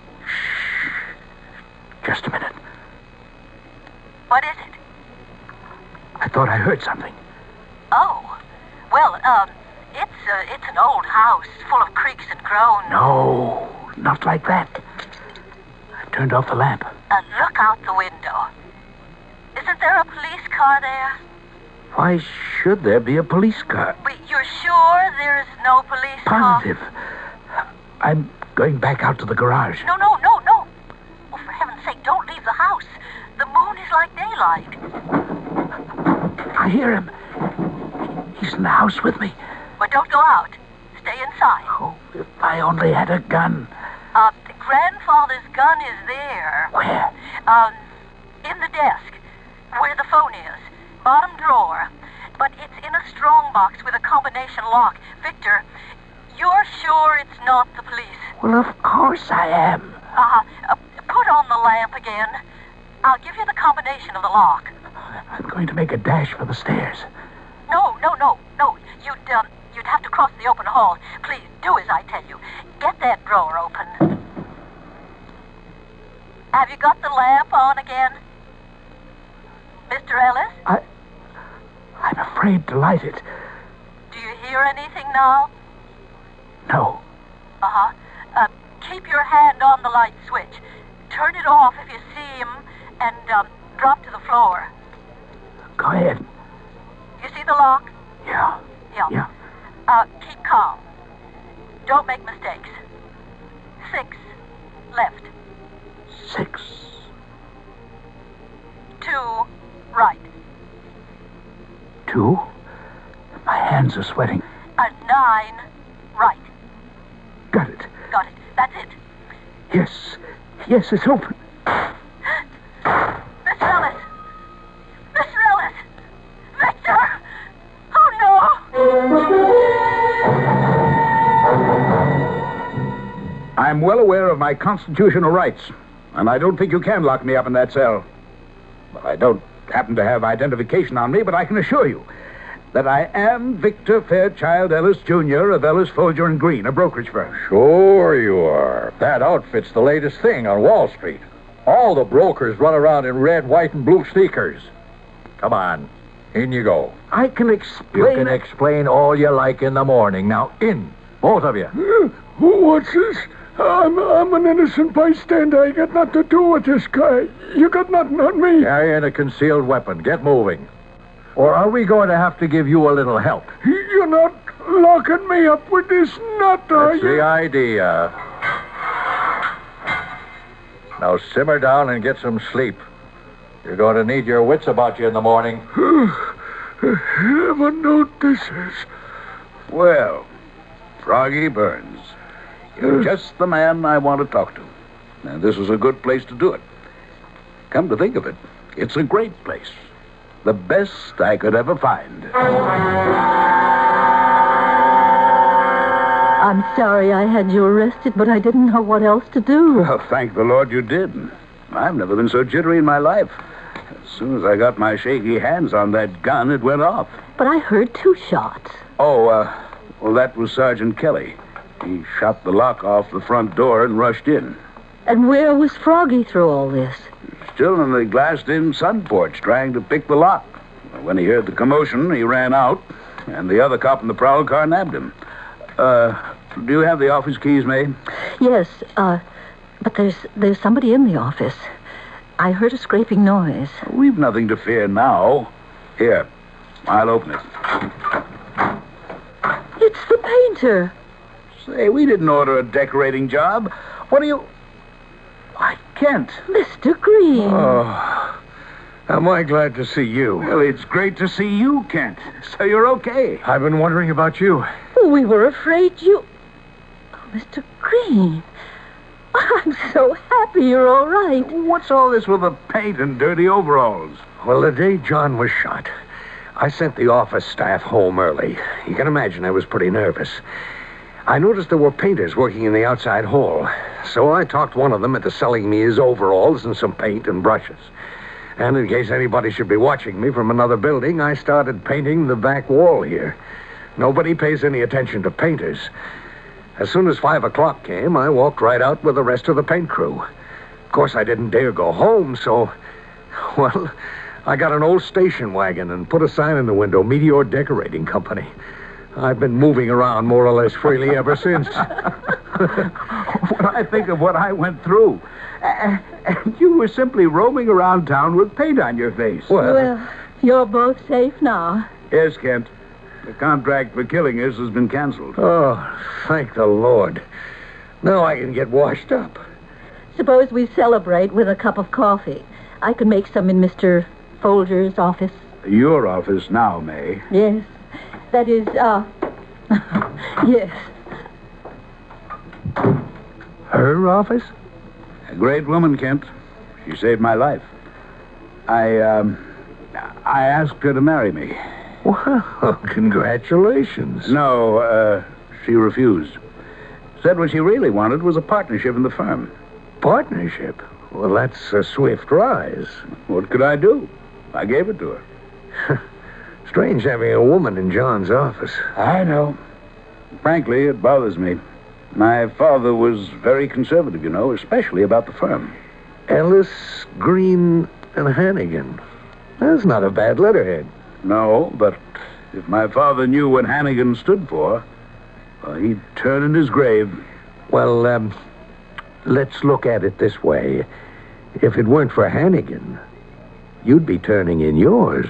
Just a minute. What is it? I thought I heard something. Oh, well, um, it's uh, it's an old house full of creaks and groans. No, not like that. I turned off the lamp. Uh, look out the window. Isn't there a police car there? Why should there be a police car? But you're sure there's no police Positive. car? I'm going back out to the garage. No, no, no, no. Oh, for heaven's sake, don't leave the house. The moon daylight. I hear him. He's in the house with me. But don't go out. Stay inside. Oh, if I only had a gun. Uh, grandfather's gun is there. Where? Um, in the desk, where the phone is. Bottom drawer. But it's in a strong box with a combination lock. Victor, you're sure it's not the police? Well, of course I am. Uh, uh, put on the lamp again. I'll give you the combination of the lock. I'm going to make a dash for the stairs. No, no, no, no. You'd, um, you'd have to cross the open hall. Please, do as I tell you. Get that drawer open. Have you got the lamp on again? Mister Ellis? I... I'm afraid to light it. Do you hear anything now? No. Uh-huh. Uh, keep your hand on the light switch. Turn it off if you see him, and, um, drop to the floor. Go ahead. You see the lock? Yeah. Yeah. Yeah. Uh, keep calm. Don't make mistakes. Six. Left. Six. Two. Right. Two. My hands are sweating. A nine. Right. Got it. Got it. That's it. Yes. Yes, it's open. Mister Ellis! Mister Ellis! Victor! Oh, no! I'm well aware of my constitutional rights, and I don't think you can lock me up in that cell. Well, I don't happen to have identification on me, but I can assure you that I am Victor Fairchild Ellis, Junior of Ellis, Folger and Green, a brokerage firm. Sure you are. That outfit's the latest thing on Wall Street. All the brokers run around in red, white, and blue sneakers. Come on, in you go. I can explain... You can explain all you like in the morning. Now, in, both of you. Uh, what's this? I'm, I'm an innocent bystander. I got nothing to do with this guy. You got nothing on me. Carrying a concealed weapon. Get moving. Or are we going to have to give you a little help? You're not locking me up with this nut, are That's you? the idea. Now simmer down and get some sleep. You're going to need your wits about you in the morning. Heaven notices. Well, Froggy Burns, you're just the man I want to talk to. Now, this is a good place to do it. Come to think of it, it's a great place. The best I could ever find. I'm sorry I had you arrested, but I didn't know what else to do. Well, thank the Lord you did. I've never been so jittery in my life. As soon as I got my shaky hands on that gun, it went off. But I heard two shots. Oh, uh, well, that was Sergeant Kelly. He shot the lock off the front door and rushed in. And where was Froggy through all this? Still in the glassed-in sun porch, trying to pick the lock. When he heard the commotion, he ran out, and the other cop in the prowl car nabbed him. Uh, do you have the office keys, May? Yes, uh, but there's there's somebody in the office. I heard a scraping noise. We've nothing to fear now. Here, I'll open it. It's the painter. Say, we didn't order a decorating job. What are you... Why, Kent. Mister Green. Oh, am I glad to see you. Well, it's great to see you, Kent. So you're okay. I've been wondering about you. We were afraid you... Oh, Mister Green. I'm so happy you're all right. What's all this with the paint and dirty overalls? Well, the day John was shot, I sent the office staff home early. You can imagine I was pretty nervous. I noticed there were painters working in the outside hall, so I talked one of them into selling me his overalls and some paint and brushes. And in case anybody should be watching me from another building, I started painting the back wall here. Nobody pays any attention to painters. As soon as five o'clock came, I walked right out with the rest of the paint crew. Of course, I didn't dare go home, so... Well, I got an old station wagon and put a sign in the window, Meteor Decorating Company. I've been moving around more or less freely ever since. When I think of what I went through, and you were simply roaming around town with paint on your face. Well, well you're both safe now. Yes, Kent. The contract for killing us has been canceled. Oh, thank the Lord. Now I can get washed up. Suppose we celebrate with a cup of coffee. I could make some in Mister Folger's office? Your office now, May. Yes. That is, uh... yes. Her office? A great woman, Kent. She saved my life. I, um... I asked her to marry me. Well, congratulations. No, uh, she refused. Said what she really wanted was a partnership in the firm. Partnership? Well, that's a swift rise. What could I do? I gave it to her. Strange having a woman in John's office. I know. Frankly, it bothers me. My father was very conservative, you know, especially about the firm. Ellis, Green, and Hannigan. That's not a bad letterhead. No, but if my father knew what Hannigan stood for, well, he'd turn in his grave. Well, um, let's look at it this way. If it weren't for Hannigan, you'd be turning in yours.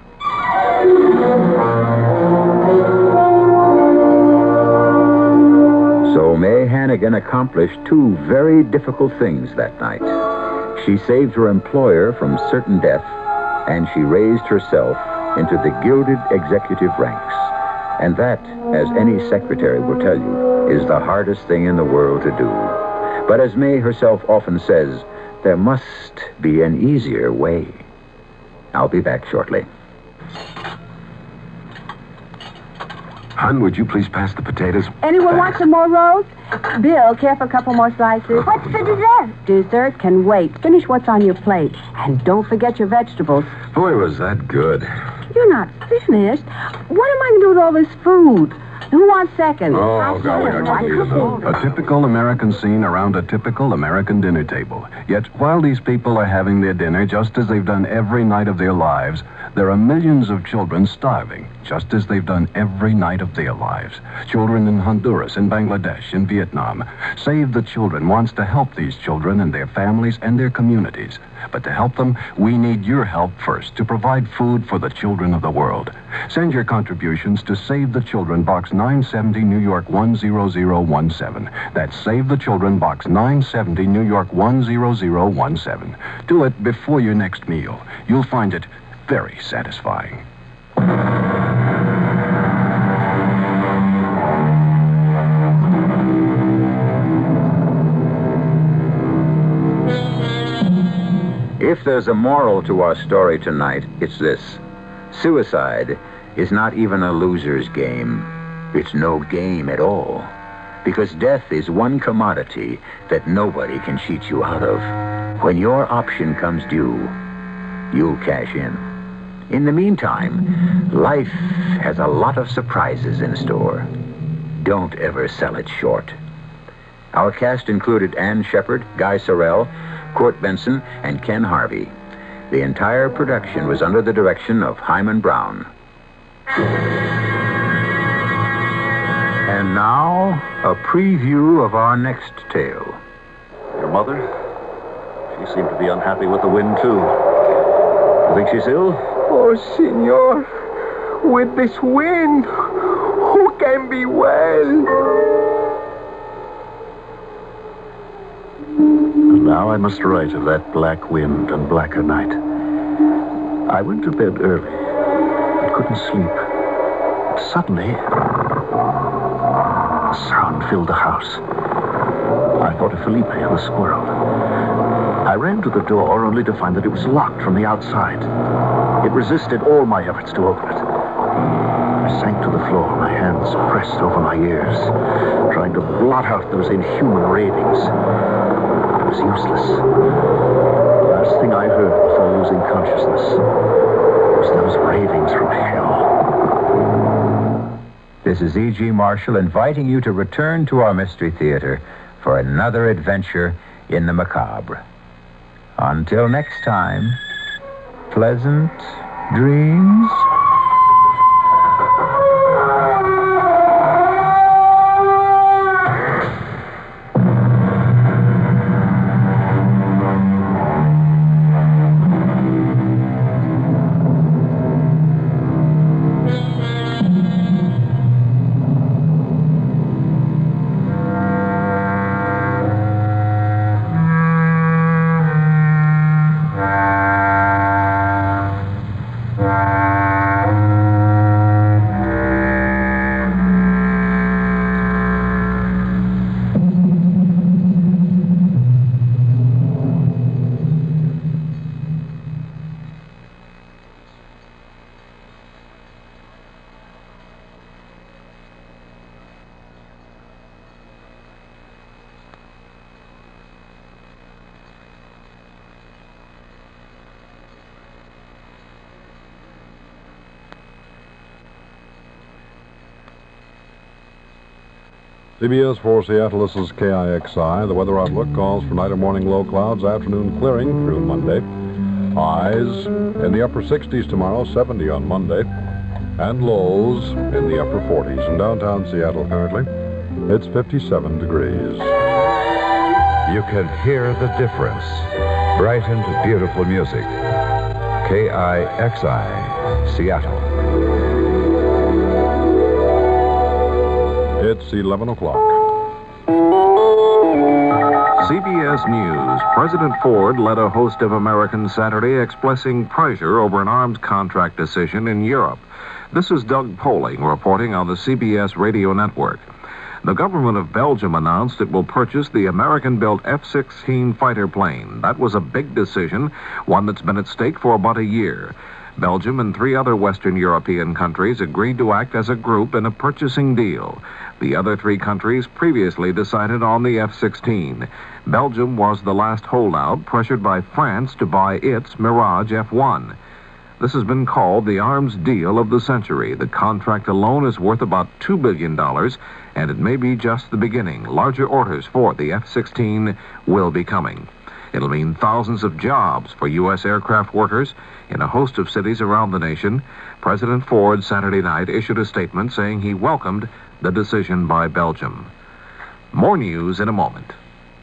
So May Hannigan accomplished two very difficult things that night. She saved her employer from certain death, and she raised herself into the gilded executive ranks. And that, as any secretary will tell you, is the hardest thing in the world to do. But as May herself often says, there must be an easier way. I'll be back shortly. Hun, would you please pass the potatoes? Anyone want some more rolls? Bill, care for a couple more slices? What's for dessert? Dessert can wait. Finish what's on your plate. And don't forget your vegetables. Boy, was that good. You're not finished. What am I going to do with all this food? Who wants second? Oh, golly, I can leave it though. A typical American scene around a typical American dinner table. Yet, while these people are having their dinner just as they've done every night of their lives, there are millions of children starving, just as they've done every night of their lives. Children in Honduras, in Bangladesh, in Vietnam. Save the Children wants to help these children and their families and their communities. But to help them, we need your help first to provide food for the children of the world. Send your contributions to Save the Children, Box nine seventy, New York one zero zero one seven. That's Save the Children, Box nine seventy, New York one zero zero one seven. Do it before your next meal. You'll find it very satisfying. If there's a moral to our story tonight, it's this. Suicide is not even a loser's game. It's no game at all. Because death is one commodity that nobody can cheat you out of. When your option comes due, you'll cash in. In the meantime, life has a lot of surprises in store. Don't ever sell it short. Our cast included Ann Shepard, Guy Sorrell, Court Benson, and Ken Harvey. The entire production was under the direction of Hyman Brown. And now, a preview of our next tale. Your mother? She seemed to be unhappy with the wind, too. You think she's ill? Oh, senor, with this wind, who can be well? And now I must write of that black wind and blacker night. I went to bed early and couldn't sleep. But suddenly, a sound filled the house. I thought of Felipe and the squirrel. I ran to the door only to find that it was locked from the outside. It resisted all my efforts to open it. I sank to the floor, my hands pressed over my ears, trying to blot out those inhuman ravings. It was useless. The last thing I heard before losing consciousness was those ravings from hell. This is E G. Marshall inviting you to return to our Mystery Theater for another adventure in the macabre. Until next time, pleasant dreams. C B S for Seattle, this is K I X I. The weather outlook calls for night and morning low clouds, afternoon clearing through Monday. Highs in the upper sixties tomorrow, seventy on Monday. And lows in the upper forties. In downtown Seattle currently, it's fifty-seven degrees. You can hear the difference. Brightened, beautiful music. K I X I, Seattle. It's eleven o'clock. C B S News. President Ford led a host of Americans Saturday expressing pressure over an arms contract decision in Europe. This is Doug Poling reporting on the C B S radio network. The government of Belgium announced it will purchase the American-built F sixteen fighter plane. That was a big decision, one that's been at stake for about a year. Belgium and three other Western European countries agreed to act as a group in a purchasing deal. The other three countries previously decided on the F sixteen. Belgium was the last holdout, pressured by France to buy its Mirage F one. This has been called the arms deal of the century. The contract alone is worth about two billion dollars, and it may be just the beginning. Larger orders for the F sixteen will be coming. It'll mean thousands of jobs for U S aircraft workers in a host of cities around the nation. President Ford Saturday night issued a statement saying he welcomed the decision by Belgium. More news in a moment.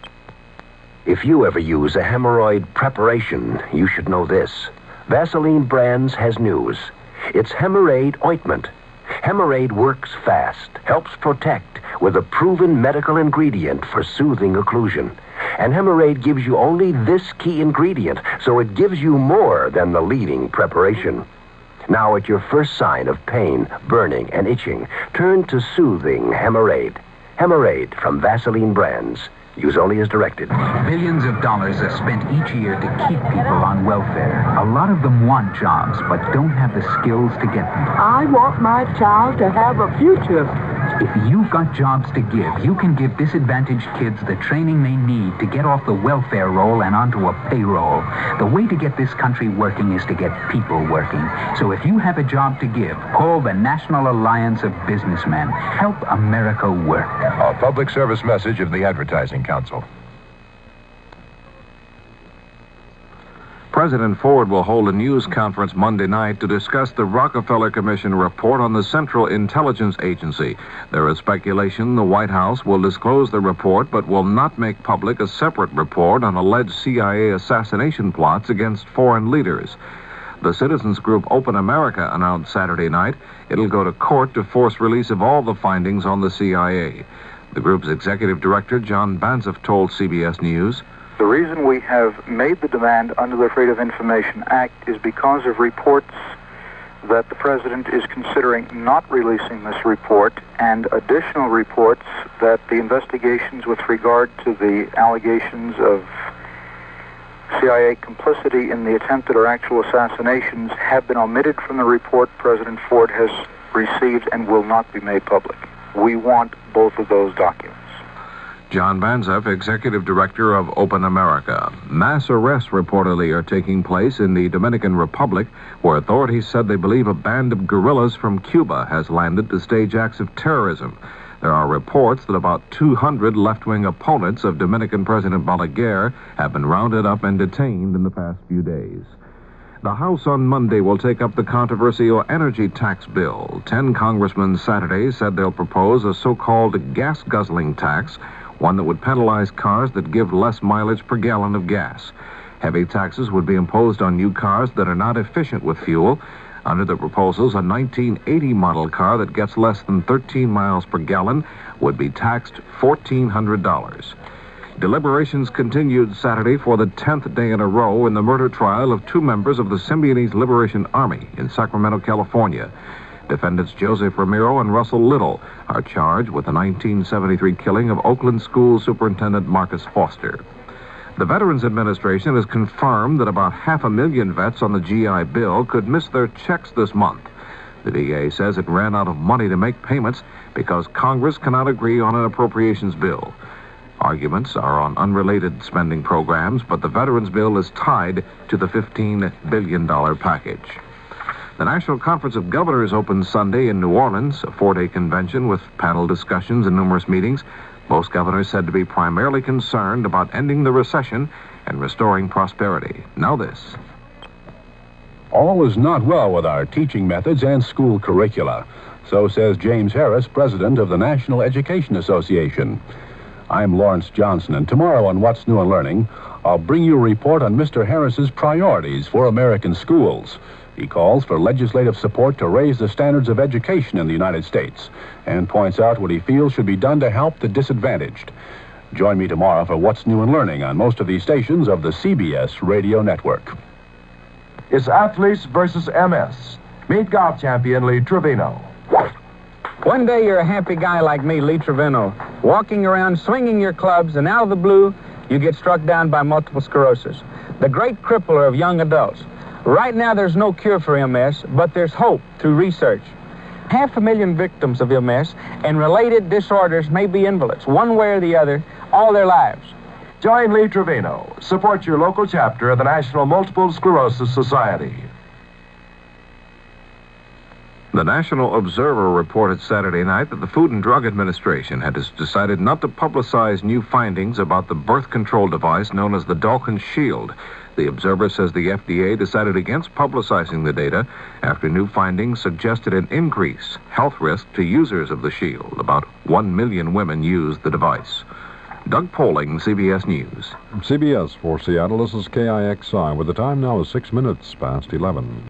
If you ever use a hemorrhoid preparation, you should know this. Vaseline Brands has news. It's Hemorrhoid Ointment. Hemorrhoid works fast, helps protect with a proven medical ingredient for soothing occlusion. And Hemorrhoid gives you only this key ingredient, so it gives you more than the leading preparation. Now, at your first sign of pain, burning, and itching, turn to soothing Hemorrhoid. Hemorrhoid from Vaseline Brands. Use only as directed. Billions of dollars are spent each year to keep people on welfare. A lot of them want jobs, but don't have the skills to get them. I want my child to have a future. If you've got jobs to give, you can give disadvantaged kids the training they need to get off the welfare roll and onto a payroll. The way to get this country working is to get people working. So if you have a job to give, call the National Alliance of Businessmen. Help America work. A public service message of the Advertising Council. President Ford will hold a news conference Monday night to discuss the Rockefeller Commission report on the Central Intelligence Agency. There is speculation the White House will disclose the report but will not make public a separate report on alleged C I A assassination plots against foreign leaders. The citizens group Open America announced Saturday night it'll go to court to force release of all the findings on the C I A. The group's executive director, John Banzhaf, told C B S News, "The reason we have made the demand under the Freedom of Information Act is because of reports that the President is considering not releasing this report and additional reports that the investigations with regard to the allegations of C I A complicity in the attempted or actual assassinations have been omitted from the report President Ford has received and will not be made public. We want both of those documents." John Banzhaf, executive director of Open America. Mass arrests reportedly are taking place in the Dominican Republic, where authorities said they believe a band of guerrillas from Cuba has landed to stage acts of terrorism. There are reports that about two hundred left-wing opponents of Dominican President Balaguer have been rounded up and detained in the past few days. The House on Monday will take up the controversial energy tax bill. Ten congressmen Saturday said they'll propose a so-called gas-guzzling tax, one that would penalize cars that give less mileage per gallon of gas. Heavy taxes would be imposed on new cars that are not efficient with fuel. Under the proposals, a nineteen eighty model car that gets less than thirteen miles per gallon would be taxed fourteen hundred dollars. Deliberations continued Saturday for the tenth day in a row in the murder trial of two members of the Symbionese Liberation Army in Sacramento, California. Defendants Joseph Ramiro and Russell Little are charged with the nineteen seventy-three killing of Oakland School Superintendent Marcus Foster. The Veterans Administration has confirmed that about half a million vets on the G I Bill could miss their checks this month. The V A says it ran out of money to make payments because Congress cannot agree on an appropriations bill. Arguments are on unrelated spending programs, but the Veterans Bill is tied to the fifteen billion dollars package. The National Conference of Governors opens Sunday in New Orleans, a four-day convention with panel discussions and numerous meetings. Most governors said to be primarily concerned about ending the recession and restoring prosperity. Now this. All is not well with our teaching methods and school curricula. So says James Harris, president of the National Education Association. I'm Lawrence Johnson, and tomorrow on What's New in Learning, I'll bring you a report on Mister Harris's priorities for American schools. He calls for legislative support to raise the standards of education in the United States and points out what he feels should be done to help the disadvantaged. Join me tomorrow for What's New in Learning on most of these stations of the C B S radio network. It's athletes versus M S. Meet golf champion Lee Trevino. One day you're a happy guy like me, Lee Trevino, walking around swinging your clubs, and out of the blue, you get struck down by multiple sclerosis, the great crippler of young adults. Right now, there's no cure for M S, but there's hope through research. Half a million victims of M S and related disorders may be invalids, one way or the other, all their lives. Join Lee Trevino. Support your local chapter of the National Multiple Sclerosis Society. The National Observer reported Saturday night that the Food and Drug Administration had decided not to publicize new findings about the birth control device known as the Dawkins Shield. The Observer says the F D A decided against publicizing the data after new findings suggested an increased health risk to users of the Shield. About one million women use the device. Doug Poling, C B S News. From C B S for Seattle, this is K I X I, where the time now is six minutes past eleven.